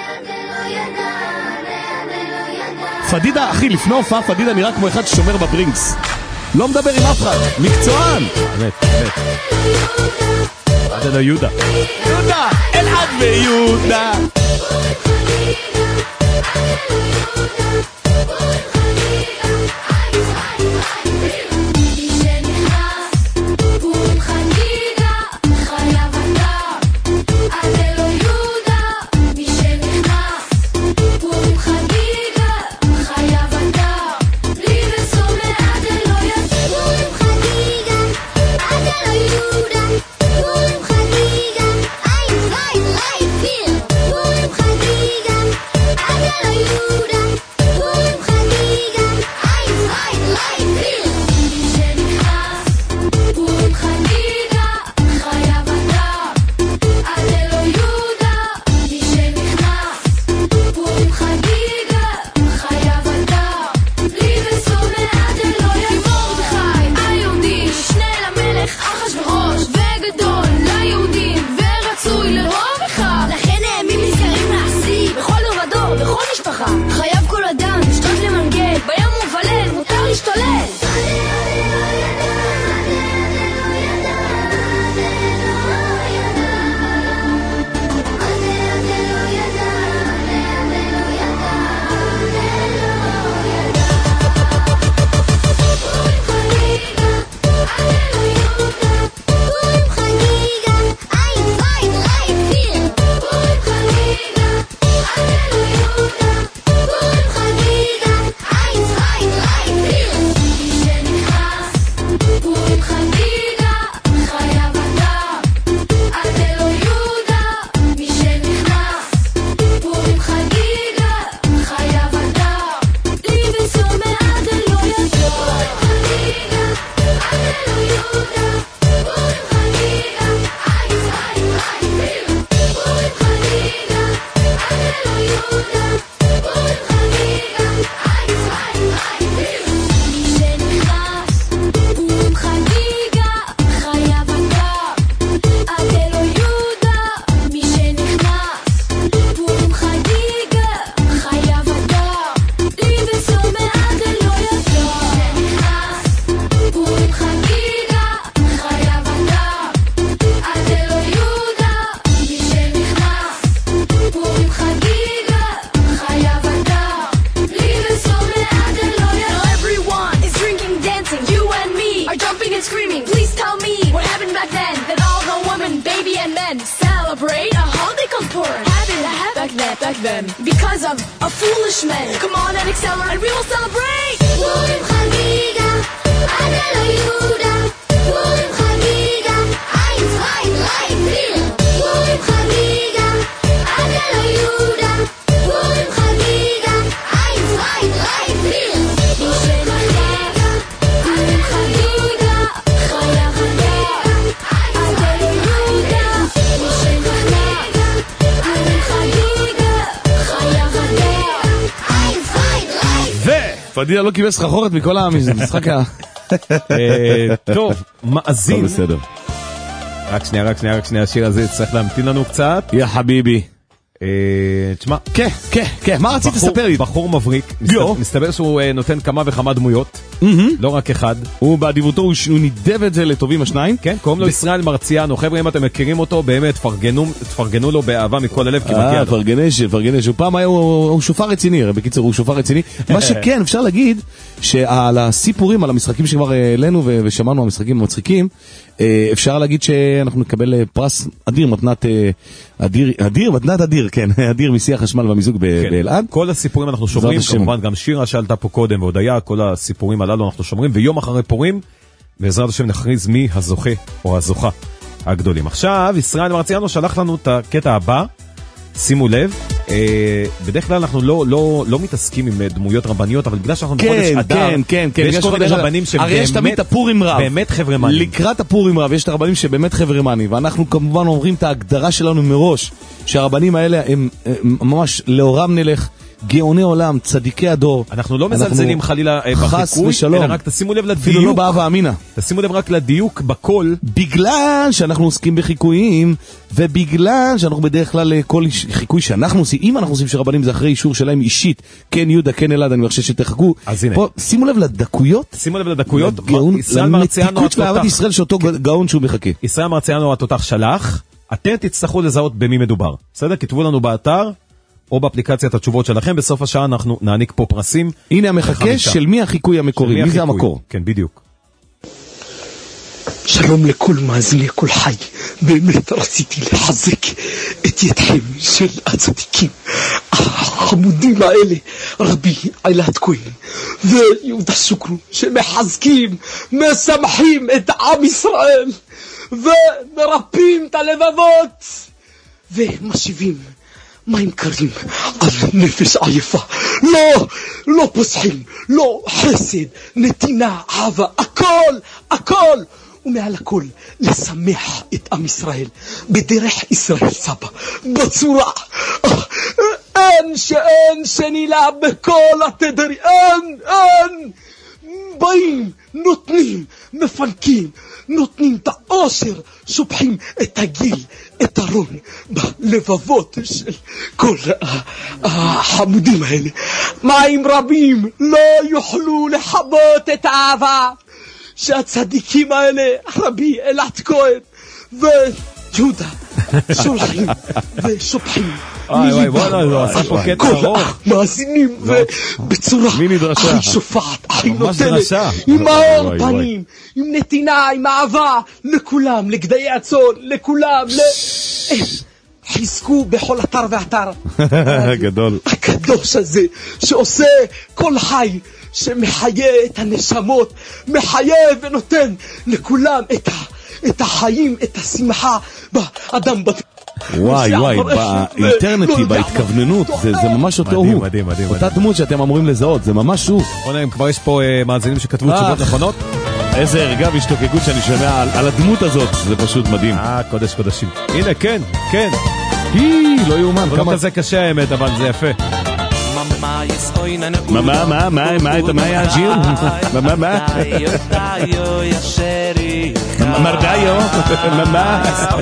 פדידה, אחי, לפני הופעה פדידה נראה כמו אחד ששומר בברינקס. לא מדבר עם אף אחד, מקצוען. באמת, באמת. עד אלו יהודה. יהודה, אלעד ויהודה. פדידה לא קיבל סחרחורת מכל המשחק ה... טוב, מאזין. טוב, בסדר. רק שנייה, רק שנייה, רק שנייה, השיר הזה צריך להמתין לנו קצת. יא חביבי. תשמע, כן, כן, כן, מה רצית לספר לי? בחור מבריק, מסתבר שהוא נותן כמה וכמה דמויות, לא רק אחד. הוא באדיבותו, הוא נידב את זה לטובים השניים. כן, קוראים לו ישראל מרציאנו. חבר'ה, אם אתם מכירים אותו, באמת, תפרגנו לו באהבה מכל הלב, כי מגיע לו. פרגנש, פרגנש. הוא פעם היה, הוא שופר רציני, בקיצור, הוא שופר רציני. מה שכן, אפשר להגיד, שעל הסיפורים, על המשחקים שכבר העלינו ושמענו, המשחקים המצחיקים, אפשר להגיד שאנחנו נקבל פרס אדיר, מתנת אדיר, אדיר, מתנת אדיר, כן, אדיר משיח חשמל והמיזוג באלעד. כל הסיפורים אנחנו שומרים, כמובן גם שירה שעלתה פה קודם, והודיה, כל הסיפורים הללו אנחנו שומרים, ויום אחרי פורים, בעזרת השם נכריז מי הזוכה או הזוכה הגדולים. עכשיו, ישראל מרציאנו שלח לנו את הקטע הבא, שימו לב, בדרך כלל אנחנו לא, לא, לא מתעסקים עם דמויות רבניות, אבל בגלל שאנחנו בחודש אדר, כן, כן, כן, ויש כל מיני רבנים שהם הרי יש תמיד את הפורים רב, באמת חברמנים. לקראת הפורים רב, יש את הרבנים שבאמת חברמנים, ואנחנו כמובן אומרים את ההגדרה שלנו מראש, שהרבנים האלה הם, הם ממש לאורם נלך, גאוני עולם, צדיקי הדור. אנחנו לא מזלזלים חלילה בחיקוי, אלא רק תשימו לב לדיוק. אפילו לא באהבה אמינה. תשימו לב רק לדיוק בכל. בגלל שאנחנו עוסקים בחיקויים, ובגלל שאנחנו בדרך כלל כל חיקוי שאנחנו עושים, אם אנחנו עושים שרבנים זה אחרי אישור שלהם אישית, כן יהודה, כן אלעד, אני חושב שתחכו. אז הנה. פה, שימו לב לדקויות. שימו לב לדקויות. למתיקות ואהבת ישראל שאותו גאון שהוא מחכה. ישראל מרציאנו התותח שלח, אתם תצטרכו לזהות במי מדובר. בסדר? כתבו לנו באתר. או באפליקציית התשובות שלכם, בסוף השעה אנחנו נעניק פה פרסים. הנה המחכה של מי החיקוי המקורי, מי זה המקור? כן, בדיוק. שלום לכל מאזיני כל חי, באמת רציתי לחזק את ידכם של הצדיקים החמודים האלה, רבי עילת כהן ויהודה שוקרון, שמחזקים, משמחים את עם ישראל ומרפאים את הלבבות ומשיבים מים קרים על נפש עייפה. לא, לא פוסחים, לא חסד, נתינה, אהבה, הכל, הכל. ומעל הכל, לשמח את עם ישראל בדרך ישראל סבא, בצורה אין שאין שנילה בכל התדרי, אין, אין. באים, נותנים, מפנקים, נותנים את האושר, שופחים את הגיל, את הרון, בלבבות של כל החמודים האלה. מים רבים לא יוכלו לחבות את האהבה שהצדיקים האלה, רבי אלעד כהן ויהודה, שולחים ושופחים. וואי וואי וואי, הוא עשה פה קטע ארוך. מאזינים ובצורה הכי שופעת, הכי נותנת, עם מאור פנים, עם נתינה, עם אהבה, לכולם, לגדיי הצאן, לכולם, חזקו בכל אתר ואתר. גדול. הקדוש הזה שעושה כל חי, שמחיה את הנשמות, מחיה ונותן לכולם את, ה, את החיים, את השמחה באדם בת... וואי וואי, באינטרנטי, בהתכווננות, זה ממש אותו הוא. מדהים, מדהים. אותה דמות שאתם אמורים לזהות, זה ממש הוא. בוא נעים, כבר יש פה מאזינים שכתבו תשובות נכונות. איזה הרגע והשתוקקות שאני שומע על הדמות הזאת, זה פשוט מדהים. אה, קודש קודשים. הנה, כן, כן. היא, לא יאומן. לא כזה קשה האמת, אבל זה יפה. מה, מה, מה, מה, מה, מה היה השיר? מה, מה, מה? מרדיו, מה, מה?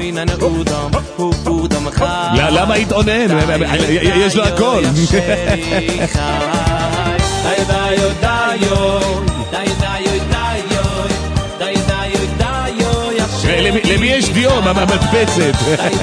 למה התעונן? יש לו הכל. למי יש דיו? מה, מדפצת?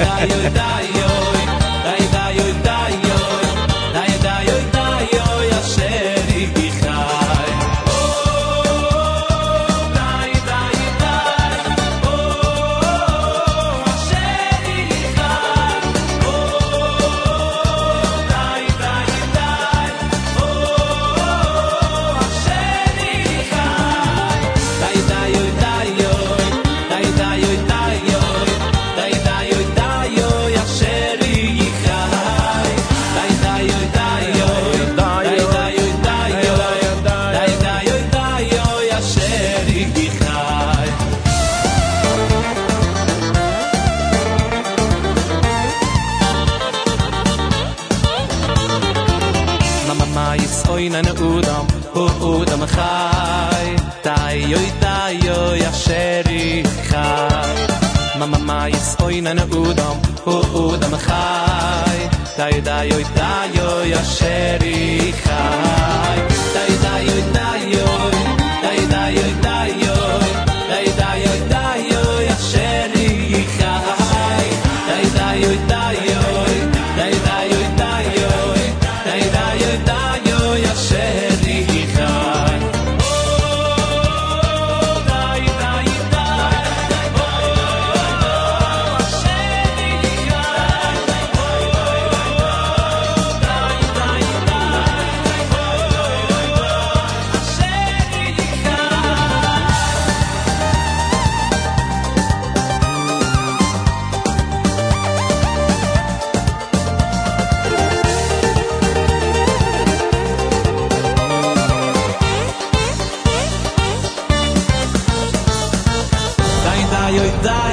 Udam chai, tayo tayo yasheri chai. Mama mais oina na udam, udam chai, tayo tayo tayo yasheri chai. Tayo tayo tayo, tayo tayo tayo, tayo tayo tayo yasheri chai. Tayo tayo tayo, tayo tayo tayo, tayo tayo tayo yasheri.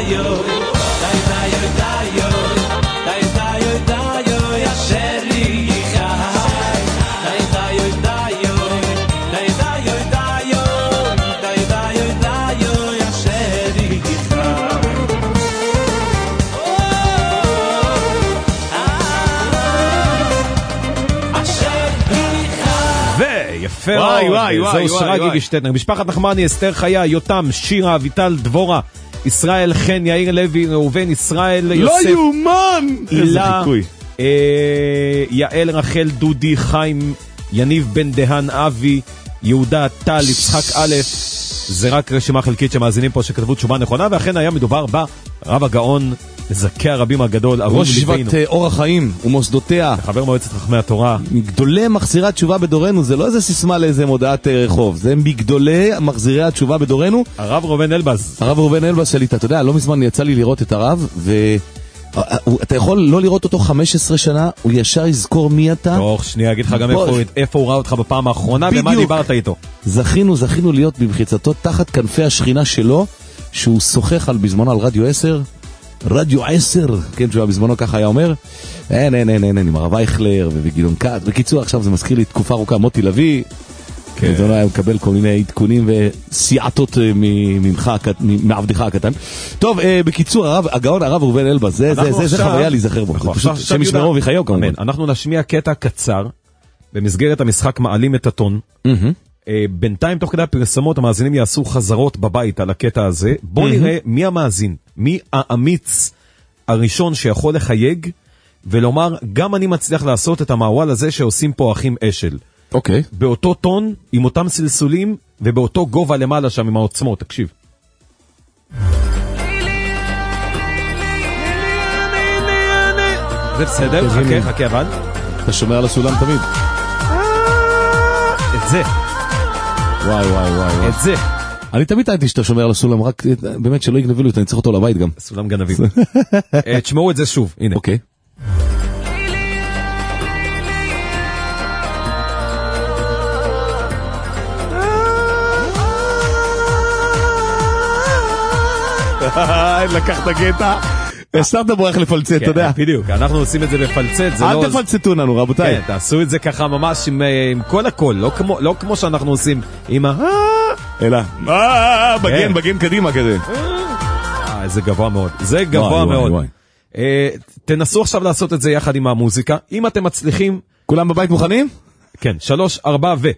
וואי וואי וואי זהו שרגי ושטטנר, משפחת נחמני, אסתר חיה, יותם, שירה, אביטל, דבורה, ישראל, חן, יאיר לוי, ראובן, ישראל, יוסף, לא יאומן, איזה חיקוי, יעל, רחל, דודי, חיים, יניב, בן דהן, אבי, יהודה, טל, יצחק א', זה רק רשימה חלקית שמאזינים פה שכתבו תשובה נכונה, ואכן היה מדובר ברב הגאון זכי הרבים הגדול, ראש ישיבת אור החיים ומוסדותיה, חבר מועצת חכמי התורה, מגדולי מחזירי התשובה בדורנו. זה לא איזה סיסמה לאיזה מודעת רחוב, זה מגדולי מחזירי התשובה בדורנו, הרב ראובן אלבז. הרב ראובן אלבז שלי, אתה יודע, לא מזמן יצא לי לראות את הרב, ואתה יכול לא לראות אותו חמש עשרה שנה, הוא ישר יזכור מי אתה. תוך שנייה, אגיד לך גם איפה הוא ראה אותך בפעם האחרונה ומה דיברת איתו. זכינו, זכינו להיות במחיצתו תחת כנפי השכינה שלו, שהוא שוחח על בזמנו על רדיו עשר, רדיו עשר, כן, שהוא בזמנו ככה היה אומר, אין, אין, אין, אין, עם הרב אייכלר וגדעון כץ. בקיצור, עכשיו זה מזכיר לי תקופה ארוכה, מוטי לוי, כן, זה לא היה מקבל כל מיני עדכונים וסיעתות ממך, מעבדך הקטן. טוב, בקיצור, הגאון הרב ראובן אלבז, זה, זה, זה, זה חוויה להיזכר בו. פשוט שם ישמרו וחיו כמובן. אנחנו נשמיע קטע קצר, במסגרת המשחק מעלים את הטון. בינתיים תוך כדי הפרסמות המאזינים יעשו חזרות בבית על הקטע הזה. בואו נראה מי המאזין, מי האמיץ הראשון שיכול לחייג ולומר, גם אני מצליח לעשות את המעוול הזה שעושים פה אחים אשל. אוקיי. באותו טון, עם אותם סלסולים, ובאותו גובה למעלה שם עם העוצמות, תקשיב. זה בסדר, חכה, חכה אבל. אתה שומע על הסולם תמיד. את זה. וואי וואי וואי. את זה. אני תמיד הייתי שאתה שומע על הסולם, רק באמת שלא יגנבו לי, אני צריך אותו לבית גם. סולם גנבים. תשמעו את זה שוב, הנה. אוקיי. לקחת קטע, השתרת בו איך לפלצת, אתה יודע. בדיוק, אנחנו עושים את זה בפלצת. אל תפלצתו לנו רבותיי. כן, תעשו את זה ככה ממש עם כל הכל, לא כמו שאנחנו עושים עם ה... אלא, בגן, בגן קדימה כזה. זה גבוה מאוד, זה גבוה מאוד. תנסו עכשיו לעשות את זה יחד עם המוזיקה, אם אתם מצליחים. כולם בבית מוכנים? כן, שלוש, ארבע ו...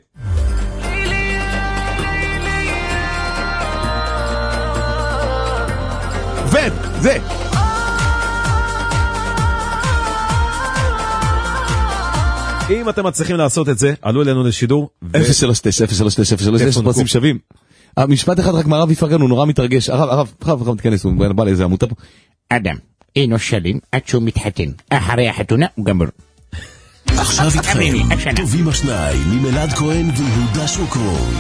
רד, זה. אם אתם מצליחים לעשות את זה, עלו אלינו לשידור. אפס שלוש תשע, אפס שלוש תשע, אפס שלוש תשע, פרסים שווים. המשפט אחד רק מהרב יפרגן, הוא נורא מתרגש. הרב, הרב, הרב, הרב, תכנס, הוא בא לאיזה עמותה פה. אדם, אינו שלם עד שהוא מתחתן. אחרי החתונה הוא גמר. עכשיו איתכם, טובים השניים, ממלעד כהן ויהודה שוקרון.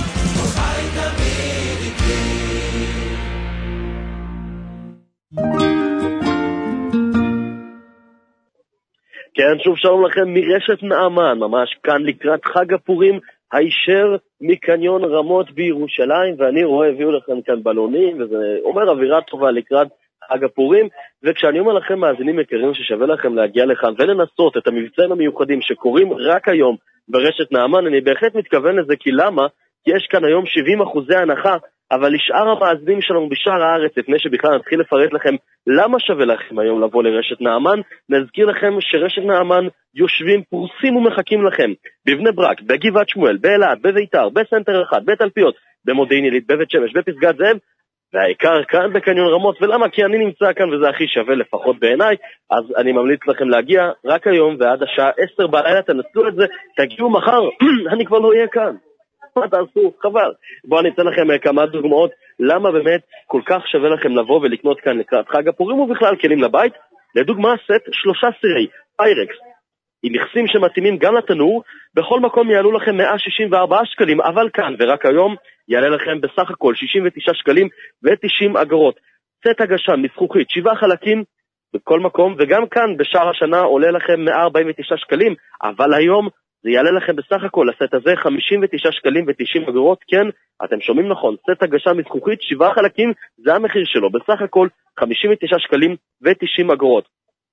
כן, שוב שלום לכם מרשת נעמן, ממש כאן לקראת חג הפורים, הישר מקניון רמות בירושלים, ואני רואה, הביאו לכם כאן בלונים, וזה אומר אווירה טובה לקראת חג הפורים, וכשאני אומר לכם מאזינים יקרים ששווה לכם להגיע לכאן ולנסות את המבצעים המיוחדים שקורים רק היום ברשת נעמן, אני בהחלט מתכוון לזה, כי למה? כי יש כאן היום שבעים אחוזי הנחה, אבל לשאר המאזינים שלנו בשאר הארץ, לפני שבכלל נתחיל לפרט לכם למה שווה לכם היום לבוא לרשת נעמן, נזכיר לכם שרשת נעמן יושבים, פרוסים ומחכים לכם בבני ברק, בגבעת שמואל, באלעד, בביתר, בסנטר אחד, בתלפיות, במודיעין עילית, בבית שמש, בפסגת זאב, והעיקר כאן בקניון רמות. ולמה? כי אני נמצא כאן וזה הכי שווה לפחות בעיניי, אז אני ממליץ לכם להגיע רק היום ועד השעה עשר בלילה, תנסו את זה, תגיעו מחר, אני כבר לא אהיה כאן. מה תעשו? חבל. בואו אני אתן לכם כמה דוגמאות למה באמת כל כך שווה לכם לבוא ולקנות כאן לקראת חג הפורים ובכלל כלים לבית. לדוגמה, סט שלושה סירי פיירקס עם מכסים שמתאימים גם לתנור, בכל מקום יעלו לכם מאה שישים וארבעה שקלים, אבל כאן ורק היום יעלה לכם בסך הכל שישים ותשעה שקלים ו-תשעים אגורות. סט הגשה מזכוכית, שבעה חלקים בכל מקום, וגם כאן בשאר השנה עולה לכם מאה ארבעים ותשעה שקלים, אבל היום זה יעלה לכם בסך הכל, הסט הזה חמישים ותשעה שקלים ו-תשעים אגורות, כן, אתם שומעים נכון, סט הגשה מזכוכית, שבעה חלקים, זה המחיר שלו, בסך הכל חמישים ותשעה שקלים ו-תשעים אגורות.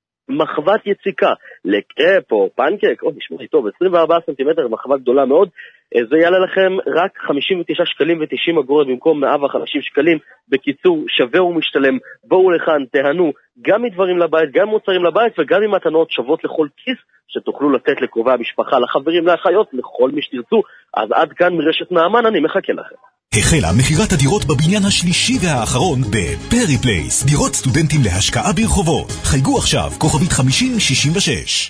מחבת יציקה, לקרפ או פנקק, או נשמע לי טוב, עשרים וארבעה סנטימטר, מחבת גדולה מאוד, זה יעלה לכם רק חמישים ותשעה שקלים ו-תשעים אגורות במקום מאה וחמישים שקלים, בקיצור שווה ומשתלם, בואו לכאן, תהנו, גם מדברים לבית, גם מוצרים לבית וגם ממתנות שוות לכל כיס, שתוכלו לתת לקרובי המשפחה, לחברים, לאחיות, לכל מי שתרצו, אז עד כאן מרשת נעמן, אני מחכה לכם. החלה מחירת הדירות בבניין השלישי והאחרון בפרי פלייס, דירות סטודנטים להשקעה ברחובות. חייגו עכשיו, כוכבית חמישים שישים ושש.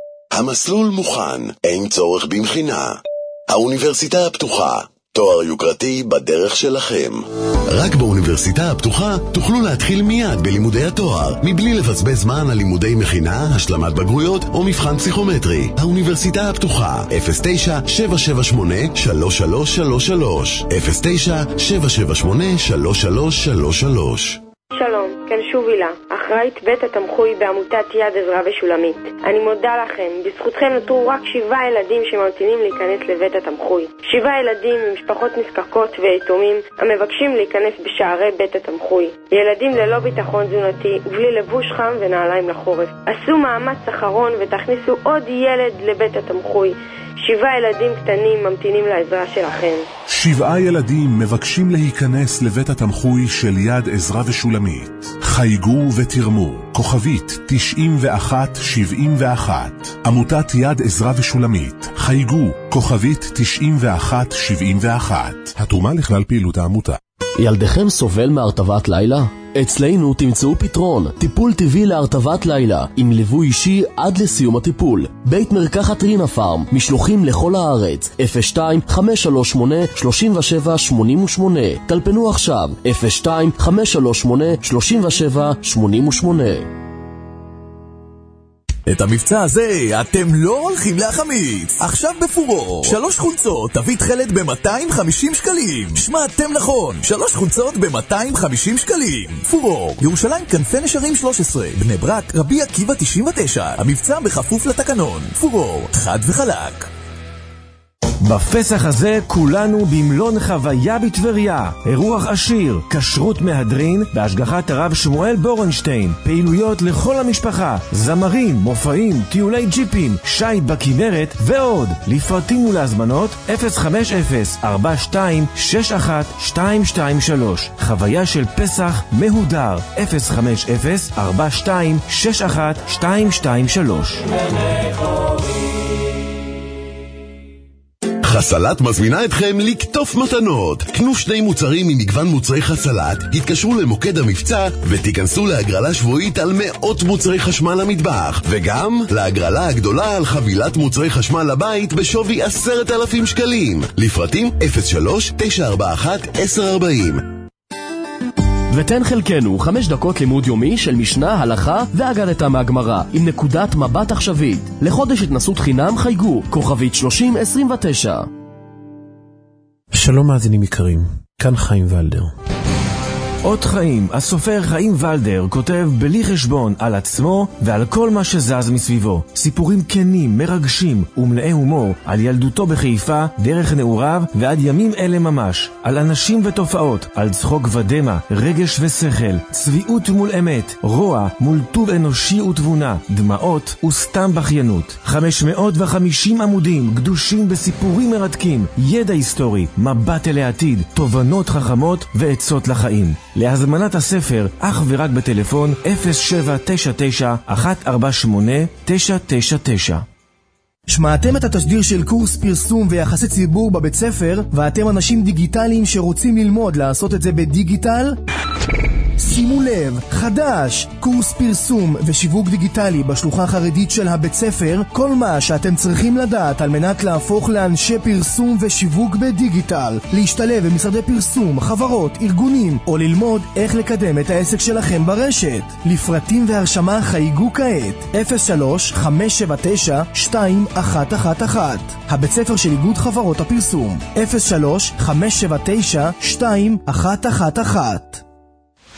המסלול מוכן, אין צורך במכינה. האוניברסיטה הפתוחה, תואר יוקרתי בדרך שלכם. רק באוניברסיטה הפתוחה תוכלו להתחיל מיד בלימודי התואר, מבלי לבזבז זמן על לימודי מכינה, השלמת בגרויות או מבחן פסיכומטרי. האוניברסיטה הפתוחה, אפס תשע שבע שבע שמונה שלוש שלוש שלוש שלוש, אפס תשע שבע שבע שמונה שלוש שלוש שלוש שלוש. שלום, כאן שוב הילה, אחראית בית התמחוי בעמותת יד עזרא ושולמית. אני מודה לכם, בזכותכם נותרו רק שבעה ילדים שממתינים להיכנס לבית התמחוי. שבעה ילדים ממשפחות נזקקות ויתומים המבקשים להיכנס בשערי בית התמחוי. ילדים ללא ביטחון תזונתי ובלי לבוש חם ונעליים לחורף. עשו מאמץ אחרון ותכניסו עוד ילד לבית התמחוי. שבעה ילדים קטנים ממתינים לעזרה שלכם. שבעה ילדים מבקשים להיכנס לבית התמחוי של יד עזרא ושולמית. חייגו ותרמו, כוכבית תשעים ואחת שבעים ואחת. עמותת יד עזרא ושולמית. חייגו, כוכבית תשעים ואחת שבעים ואחת. התרומה לכלל פעילות העמותה. ילדיכם סובל מהרטבת לילה? אצלנו תמצאו פתרון, טיפול טבעי להרטבת לילה, עם ליווי אישי עד לסיום הטיפול. בית מרקחת רינה פארם, משלוחים לכל הארץ, אפס שתיים חמש שלוש שמונה שלוש שבע שמונה שמונה. טלפנו עכשיו, אפס שתיים חמש שלוש שמונה שלוש שבע שמונה שמונה. את המבצע הזה אתם לא הולכים להחמיץ. עכשיו בפורור, שלוש חולצות תביא תחלת ב-מאתיים וחמישים שקלים. שמעתם נכון, שלוש חולצות ב-מאתיים וחמישים שקלים. פורור, ירושלים כנפי נשרים שלוש עשרה, בני ברק, רבי עקיבא תשעים ותשע. המבצע בכפוף לתקנון. פורור, חד וחלק. בפסח הזה כולנו במלון חוויה בטבריה, אירוח עשיר, כשרות מהדרין בהשגחת הרב שמואל בורנשטיין, פעילויות לכל המשפחה, זמרים, מופעים, טיולי ג'יפים, שייט בכנרת ועוד. לפרטים ולהזמנות אפס חמש אפס ארבע שתיים שש אחת שתיים שתיים שלוש. חוויה של פסח מהודר, אפס חמש אפס ארבע שתיים שש אחת שתיים שתיים שלוש. חסלת מזמינה אתכם לקטוף מתנות. קנו שני מוצרים ממגוון מוצרי חסלת, התקשרו למוקד המבצע ותיכנסו להגרלה שבועית על מאות מוצרי חשמל למטבח, וגם להגרלה הגדולה על חבילת מוצרי חשמל לבית בשווי עשרת אלפים שקלים. לפרטים אפס שלוש תשע ארבע אחת עשר ארבעים. ותן חלקנו חמש דקות לימוד יומי של משנה, הלכה ואגדתה מהגמרא עם נקודת מבט עכשווית. לחודש התנסות חינם חייגו, כוכבית שלושים עשרים ותשע. שלום מאזינים יקרים, כאן חיים ולדר. עוד חיים, הסופר חיים ולדר כותב בלי חשבון על עצמו ועל כל מה שזז מסביבו. סיפורים כנים, מרגשים ומלאי הומור על ילדותו בחיפה, דרך נעוריו ועד ימים אלה ממש. על אנשים ותופעות, על צחוק ודמה, רגש ושכל, צביעות מול אמת, רוע מול טוב אנושי ותבונה, דמעות וסתם בחיינות. חמש מאות וחמישים עמודים גדושים בסיפורים מרתקים, ידע היסטורי, מבט אל העתיד, תובנות חכמות ועצות לחיים. להזמנת הספר אך ורק בטלפון אפס שבע תשע תשע אחת ארבע שמונה תשע תשע תשע. שמעתם את התשדיר של קורס פרסום ויחסי ציבור בבית ספר, ואתם אנשים דיגיטליים שרוצים ללמוד לעשות את זה בדיגיטל? שימו לב, חדש, קורס פרסום ושיווק דיגיטלי בשלוחה החרדית של הבית ספר, כל מה שאתם צריכים לדעת על מנת להפוך לאנשי פרסום ושיווק בדיגיטל, להשתלב במשרדי פרסום, חברות, ארגונים, או ללמוד איך לקדם את העסק שלכם ברשת. לפרטים והרשמה חייגו כעת, אפס שלוש חמש שבע תשע שתיים אחת אחת אחת. הבית ספר של איגוד חברות הפרסום, אפס שלוש חמש שבע תשע שתיים אחת אחת אחת.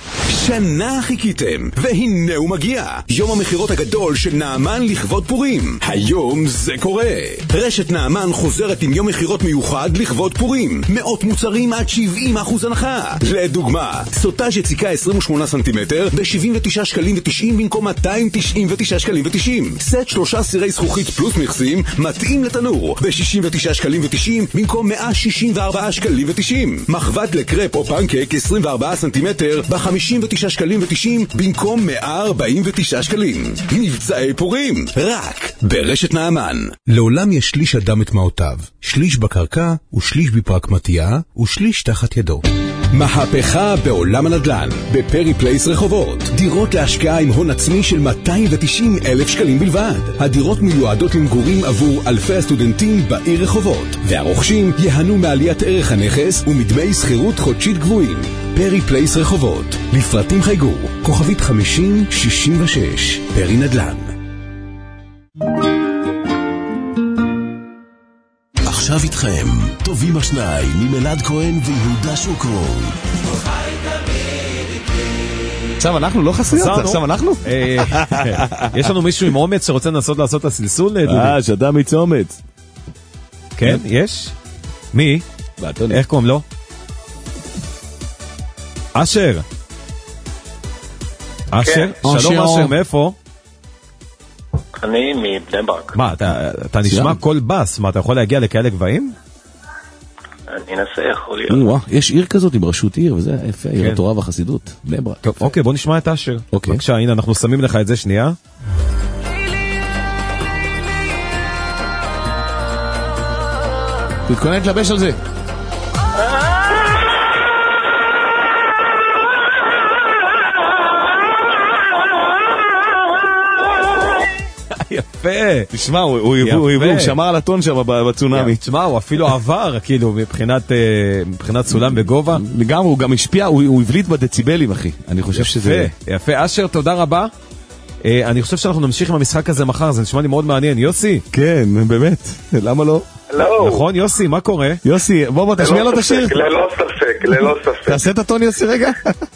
שנה חיכיתם, והנה הוא מגיע. יום המחירות הגדול של נעמן לכבוד פורים. היום זה קורה. רשת נעמן חוזרת עם יום מחירות מיוחד לכבוד פורים. מאות מוצרים עד שבעים אחוז הנחה. לדוגמה, סוטאז' יציקה עשרים ושמונה סנטימטר ב-שבעים ותשעה שקלים ותשעים במקום מאתיים תשעים ותשעה שקלים ותשעים. סט שלושה סירי זכוכית פלוס מכסים מתאים לתנור ב-שישים ותשעה שקלים ותשעים במקום מאה שישים וארבעה שקלים ותשעים. מחבת לקרפ או פנקק עשרים וארבעה סנטימטר ב-חמישים ותשעה שקלים ותשעים במקום מאה ארבעים ותשעה שקלים. מבצעי פורים, רק ברשת נעמן. לעולם יש שליש אדם את מעותיו, שליש בקרקע ושליש בפרקמטיה ושליש תחת ידו. מהפכה בעולם הנדל"ן בפרי פלייס רחובות. דירות להשקעה עם הון עצמי של מאתיים ותשעים אלף שקלים בלבד. הדירות מיועדות למגורים עבור אלפי הסטודנטים בעיר רחובות, והרוכשים יהנו מעליית ערך הנכס ומדמי שכירות חודשית גבוהים. פרי פלייס רחובות, לפרטים חייגו כוכבית חמישים שישים ושש. פרי נדל"ן. עכשיו איתכם, טובים השניים ממלעד כהן ויהודה שוקרון. עכשיו אנחנו לא חסויות, עכשיו אנחנו? יש לנו מישהו עם אומץ שרוצה לנסות לעשות את הסלסול? אה, שאדם מיץ אומץ. כן, יש? מי? איך קוראים לו? אשר. אשר? שלום אשר, מאיפה? אני מבני ברק. מה, אתה נשמע כל בס, מה, אתה יכול להגיע לכאלה גבהים? אני אנסה, יכול להיות. יש עיר כזאת עם רשות עיר, וזה יפה, עיר התורה והחסידות, בני ברק. אוקיי, בוא נשמע את אשר. בבקשה, הנה, אנחנו שמים לך את זה שנייה. תתכונן להתלבש על זה. יפה. תשמע, הוא שמר על הטון שם בצונאמי. תשמע, הוא אפילו עבר, כאילו, מבחינת סולם בגובה. לגמרי, הוא גם השפיע, הוא הבליט בדציבלים, אחי. אני חושב שזה... יפה, אשר, תודה רבה. אני חושב שאנחנו נמשיך עם המשחק הזה מחר, זה נשמע לי מאוד מעניין. יוסי? כן, באמת. למה לא? לא. נכון, יוסי, מה קורה? יוסי, בוא בוא, תשמיע לו את השיר. ללא ספק, ללא ספק. תעשה את הטון, יוסי, רגע.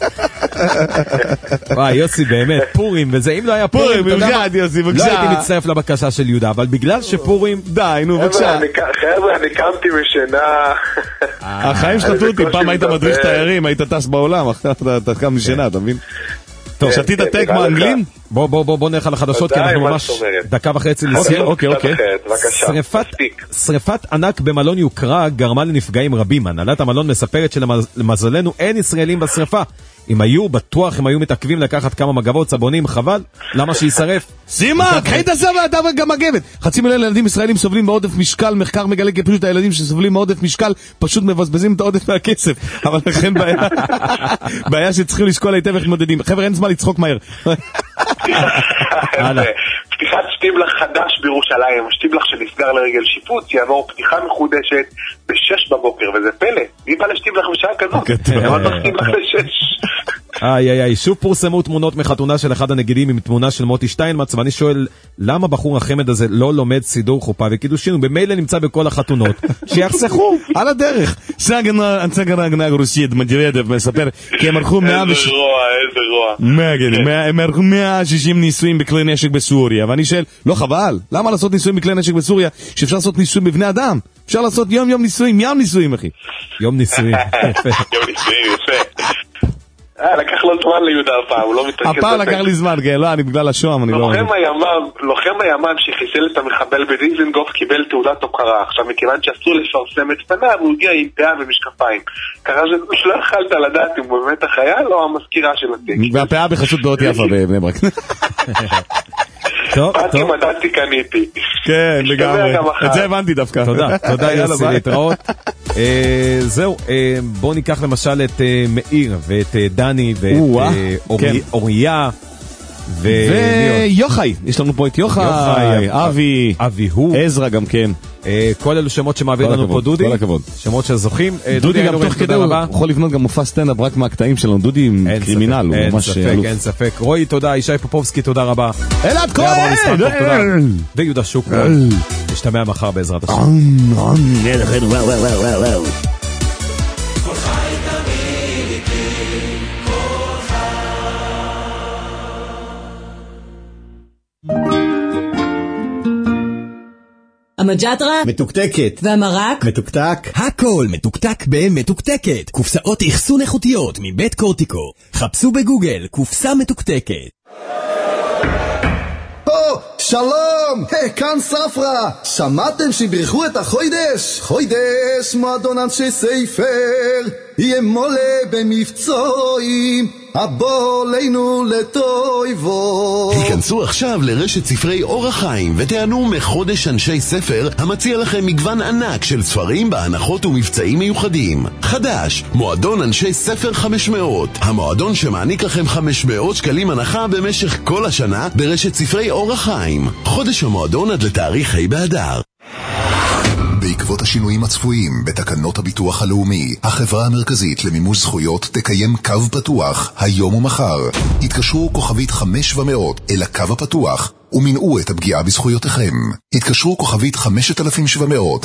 וואי, יוסי, באמת, פורים, וזה, אם לא היה פורים, פורים, בגד, יוסי, בבקשה. לא הייתי מצטרף לבקשה של יהודה, אבל בגלל שפורים... די, נו, בבקשה. חבר'ה, אני קמתי משינה. החיים שלך תותי, פעם היית מדריך תיירים, היית טס בעולם, עכשיו אתה קם משינה, אתה מבין? טוב, שתית טק מהאנגלים? בוא, בוא, בוא, בוא נלך על החדשות, כי אנחנו ממש דקה וחצי לסיים. אוקיי, אוקיי. שריפת ענק במלון יוקרה גרמה לנפגעים רבים. הנהלת המלון מספרת שלמזלנו אין ישראלים בשריפה. אם היו, בטוח הם היו מתעכבים לקחת כמה מגבות, סבונים, חבל, למה שישרף? שימה, קחי את הסבא, אתה גם מגבת. חצי מיליון ילדים ישראלים סובלים מעודף משקל, מחקר מגלה כי פשוט הילדים שסובלים מעודף משקל פשוט מבזבזים את העודף מהכסף. אבל לכן בעיה, בעיה שצריכים לשקול היטב איך מתמודדים. חבר'ה, אין זמן לצחוק מהר. פתיחת שטיבלח חדש בירושלים, השטיבלח שנסגר לרגל שיפוץ, יעבור פתיחה מחודשת בשש בבוקר, וזה פלא. מי בא לשטיבלח בשעה כזאת? למה לא שטיבלח בשש? איי איי איי, שוב פורסמו תמונות מחתונה של אחד הנגידים עם תמונה של מוטי שטיינמץ, ואני שואל, למה בחור החמד הזה לא לומד סידור חופה וקידושין? הוא במילא נמצא בכל החתונות, שיחסכו על הדרך. סגן הגנג רוסית, מדוידב, מספר, כי הם ערכו מאה... איזה רוע, איזה רוע. הם ערכו מאה ושישים ניסויים בכלי נשק בסוריה, ואני שואל, לא חבל, למה לעשות ניסויים בכלי נשק בסוריה, שאפשר לעשות ניסויים בבני אדם? אפשר לעשות יום יום ניסויים, ים ניסויים, אחי. יום ניסויים, יפה. יום ניסויים, יפה. אה, לקח לו זמן ליהודה הפעם, הוא לא מתרכז. הפעם לקח לי זמן, כן, לא, אני בגלל השוהם, אני לא... לוחם הימ"מ שחיסל את המחבל בדיזנגוף קיבל תעודת הוקרה. עכשיו, מכיוון שאסור לפרסם את פניו, הוא הגיע עם פאה ומשקפיים. קרה שלא יכלת לדעת אם הוא באמת החייל או המזכירה של התיק. והפאה בחסות באות יפה בבני ברק. טוב, באתי מדעתי קניתי. כן, לגמרי. את זה הבנתי דווקא. תודה, תודה יוסי, להתראות. זהו, בואו ניקח למשל את מאיר ואת דני ואת אוריה ויוחאי. יש לנו פה את יוחאי, אבי, אבי הוא, עזרא גם כן. כל אלו שמות שמעביר לנו פה דודי. כל הכבוד. שמות שזוכים. דודי גם תוך כדי הוא יכול לבנות גם מופע סטנדאפ רק מהקטעים שלנו. דודי קרימינל, הוא ממש אלוף. אין ספק. רועי תודה, ישי פופובסקי תודה רבה. אלעד כהן! ויהודה שוקרון. נשתמע מחר בעזרת השם. המג'דרה מתוקתקת והמרק מתוקתק. הכל מתוקתק במתוקתקת. קופסאות אחסון איכותיות מבית קורטיקו. חפשו בגוגל קופסה מתוקתקת. או, שלום! היי, כאן ספרה! שמעתם שברכו את החוידש? חוידש, מועדון אנשי ספר, יהיה מולה במבצועים, הבוא לנו לטויבו. היכנסו עכשיו לרשת ספרי אור החיים ותענו מחודש אנשי ספר המציע לכם מגוון ענק של ספרים בהנחות ומבצעים מיוחדים. חדש, מועדון אנשי ספר חמש מאות, המועדון שמעניק לכם חמש מאות שקלים הנחה במשך כל השנה ברשת ספרי אור החיים. חודש המועדון עד לתאריך ה' באדר. בעקבות השינויים הצפויים בתקנות הביטוח הלאומי, החברה המרכזית למימוש זכויות תקיים קו פתוח היום ומחר. התקשרו כוכבית חמש ומאות אל הקו הפתוח ומנעו את הפגיעה בזכויותיכם. התקשרו כוכבית חמשת אלפים שבע מאות.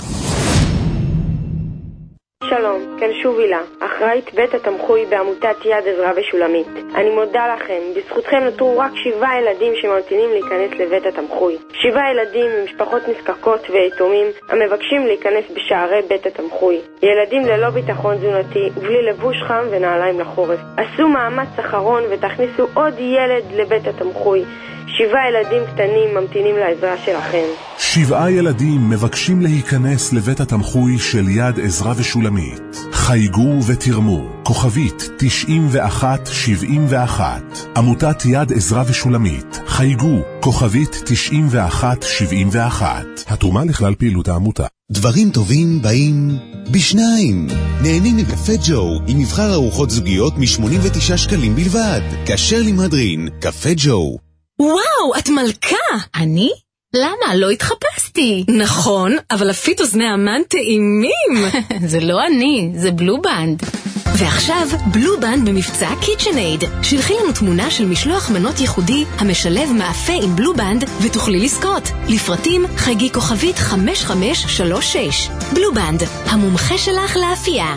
שלום, כאן שוב הילה, אחראית בית התמחוי בעמותת יד עזרא ושולמית. אני מודה לכם, בזכותכם נותרו רק שבעה ילדים שממתינים להיכנס לבית התמחוי. שבעה ילדים ממשפחות נזקקות ויתומים המבקשים להיכנס בשערי בית התמחוי. ילדים ללא ביטחון תזונתי ובלי לבוש חם ונעליים לחורף. עשו מאמץ אחרון ותכניסו עוד ילד לבית התמחוי. שבעה ילדים קטנים ממתינים לעזרה שלכם. שבעה ילדים מבקשים להיכנס לבית התמחוי של יד עזרא ושולמית. חייגו ותרמו, כוכבית תשעים ואחת שבעים ואחת. עמותת יד עזרא ושולמית. חייגו, כוכבית תשעים ואחת שבעים ואחת. התרומה לכלל פעילות העמותה. דברים טובים באים בשניים. נהנים מקפה ג'ו עם מבחר ארוחות זוגיות מ-שמונים ותשעה שקלים בלבד. כשר למהדרין, קפה ג'ו. וואו, את מלכה! אני? למה? לא התחפשתי. נכון, אבל לפית אוזני המן טעימים. זה לא אני, זה בלובנד. ועכשיו, בלובנד במבצע קיצ'נייד. שלחי לנו תמונה של משלוח מנות ייחודי המשלב מאפה עם בלובנד ותוכלי לזכות. לפרטים חייגי כוכבית חמש חמש שלוש שש. בלובנד, המומחה שלך לאפייה.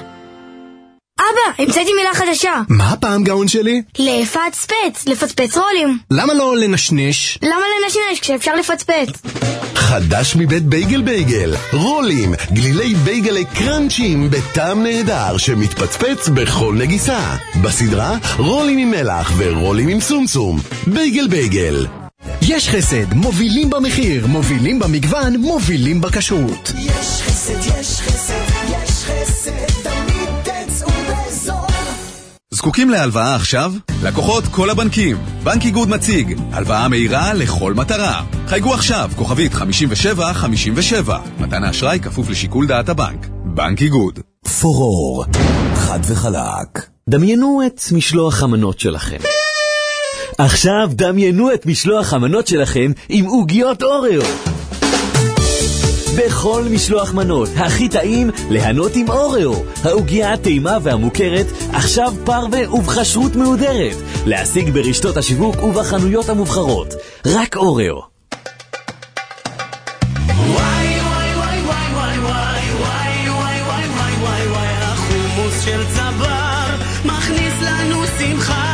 אבא, המצאתי מילה חדשה. מה הפעם גאון שלי? לפצפץ, לפצפץ רולים. למה לא לנשנש? למה לנשנש כשאפשר לפצפץ? חדש מבית בייגל בייגל, רולים, גלילי בייגלי קרנצ'ים בטעם נהדר שמתפצפץ בכל נגיסה. בסדרה רולים עם מלח ורולים עם סומסום. בייגל בייגל. יש חסד, מובילים במחיר, מובילים במגוון, מובילים בכשרות. יש חסד, יש חסד, יש חסד, תמיד תצאו בזול. זקוקים להלוואה עכשיו? לקוחות כל הבנקים. בנק איגוד מציג הלוואה מהירה לכל מטרה. חייגו עכשיו, כוכבית חמישים ושבע חמישים ושבע. מתן האשראי כפוף לשיקול דעת הבנק. בנק איגוד. פורור, חד וחלק. דמיינו את משלוח המנות שלכם. עכשיו דמיינו את משלוח המנות שלכם עם עוגיות אוריו. בכל משלוח מנות הכי טעים ליהנות עם אוריו. העוגיה הטעימה והמוכרת עכשיו פרווה ובחשרות מהודרת. להשיג ברשתות השיווק ובחנויות המובחרות. רק אוריו. וואי וואי וואי וואי וואי וואי וואי וואי וואי וואי וואי וואי החומוס של צבר מכניס לנו שמחה.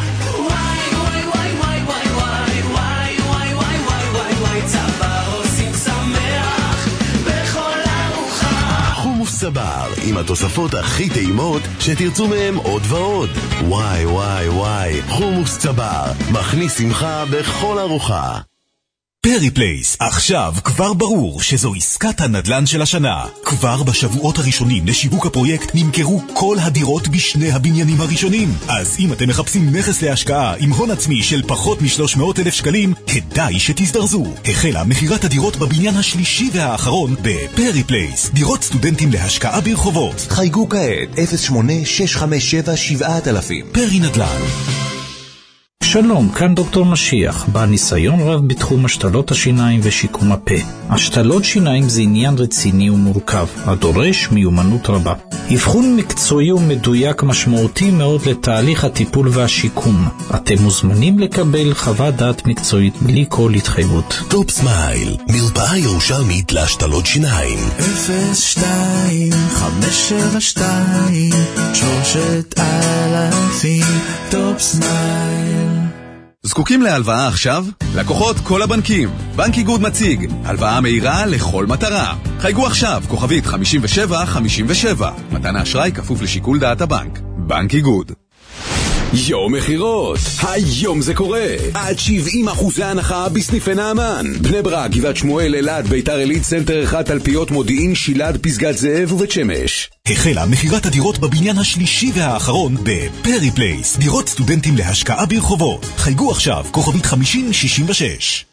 סבר, עם התוספות הכי טעימות שתרצו מהם עוד ועוד. וואי וואי וואי, חומוס צבר, מכניס שמחה בכל ארוחה. פרי פלייס, עכשיו כבר ברור שזו עסקת הנדלן של השנה. כבר בשבועות הראשונים לשיווק הפרויקט נמכרו כל הדירות בשני הבניינים הראשונים. אז אם אתם מחפשים נכס להשקעה עם הון עצמי של פחות מ-שלוש מאות אלף שקלים, כדאי שתזדרזו. החלה מחירת הדירות בבניין השלישי והאחרון בפרי פלייס. דירות סטודנטים להשקעה ברחובות. חייגו כעת אפס שמונה שש חמש שבע שבע אלפים. פרי נדלן. שלום, כאן דוקטור משיח, בעל ניסיון רב בתחום השתלות השיניים ושיקום הפה. השתלות שיניים זה עניין רציני ומורכב, הדורש מיומנות רבה. אבחון מקצועי ומדויק משמעותי מאוד לתהליך הטיפול והשיקום. אתם מוזמנים לקבל חוות דעת מקצועית בלי כל התחייבות. טופ סמייל, מרפאה ירושלמית להשתלות שיניים. אפס שתיים חמש שבע שתיים שלושת אלפים טופ סמייל. זקוקים להלוואה עכשיו? לקוחות כל הבנקים. בנק איגוד מציג הלוואה מהירה לכל מטרה. חייגו עכשיו, כוכבית חמישים ושבע חמישים ושבע. מתן האשראי כפוף לשיקול דעת הבנק. בנק איגוד. יום מחירות, היום זה קורה. עד שבעים אחוזי הנחה בסניפי נעמן. בני ברק, גבעת שמואל, אלעד, ביתר עילית, סנטר אחד, תלפיות, מודיעין, שילת, פסגת זאב ובית שמש. החלה מחירת הדירות בבניין השלישי והאחרון בפרי פלייס. דירות סטודנטים להשקעה ברחובות. חייגו עכשיו, כוכבית חמישים שישים ושש.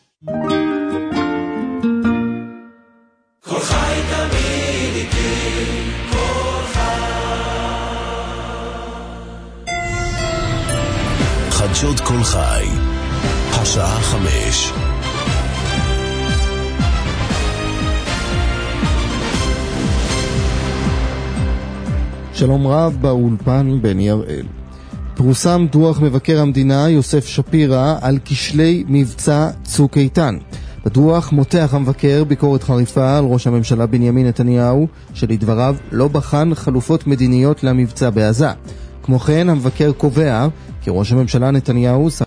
כל חי תמיד איתי, כל חדשות כל חי, השעה חמש. שלום רב, באולפן בני הראל. פורסם דוח מבקר המדינה יוסף שפירא על כשלי מבצע צוק איתן. בדוח מותח המבקר ביקורת חריפה על ראש הממשלה בנימין נתניהו, שלדבריו לא בחן חלופות מדיניות למבצע בעזה. כמו כן, המבקר קובע כי ראש הממשלה נתניהו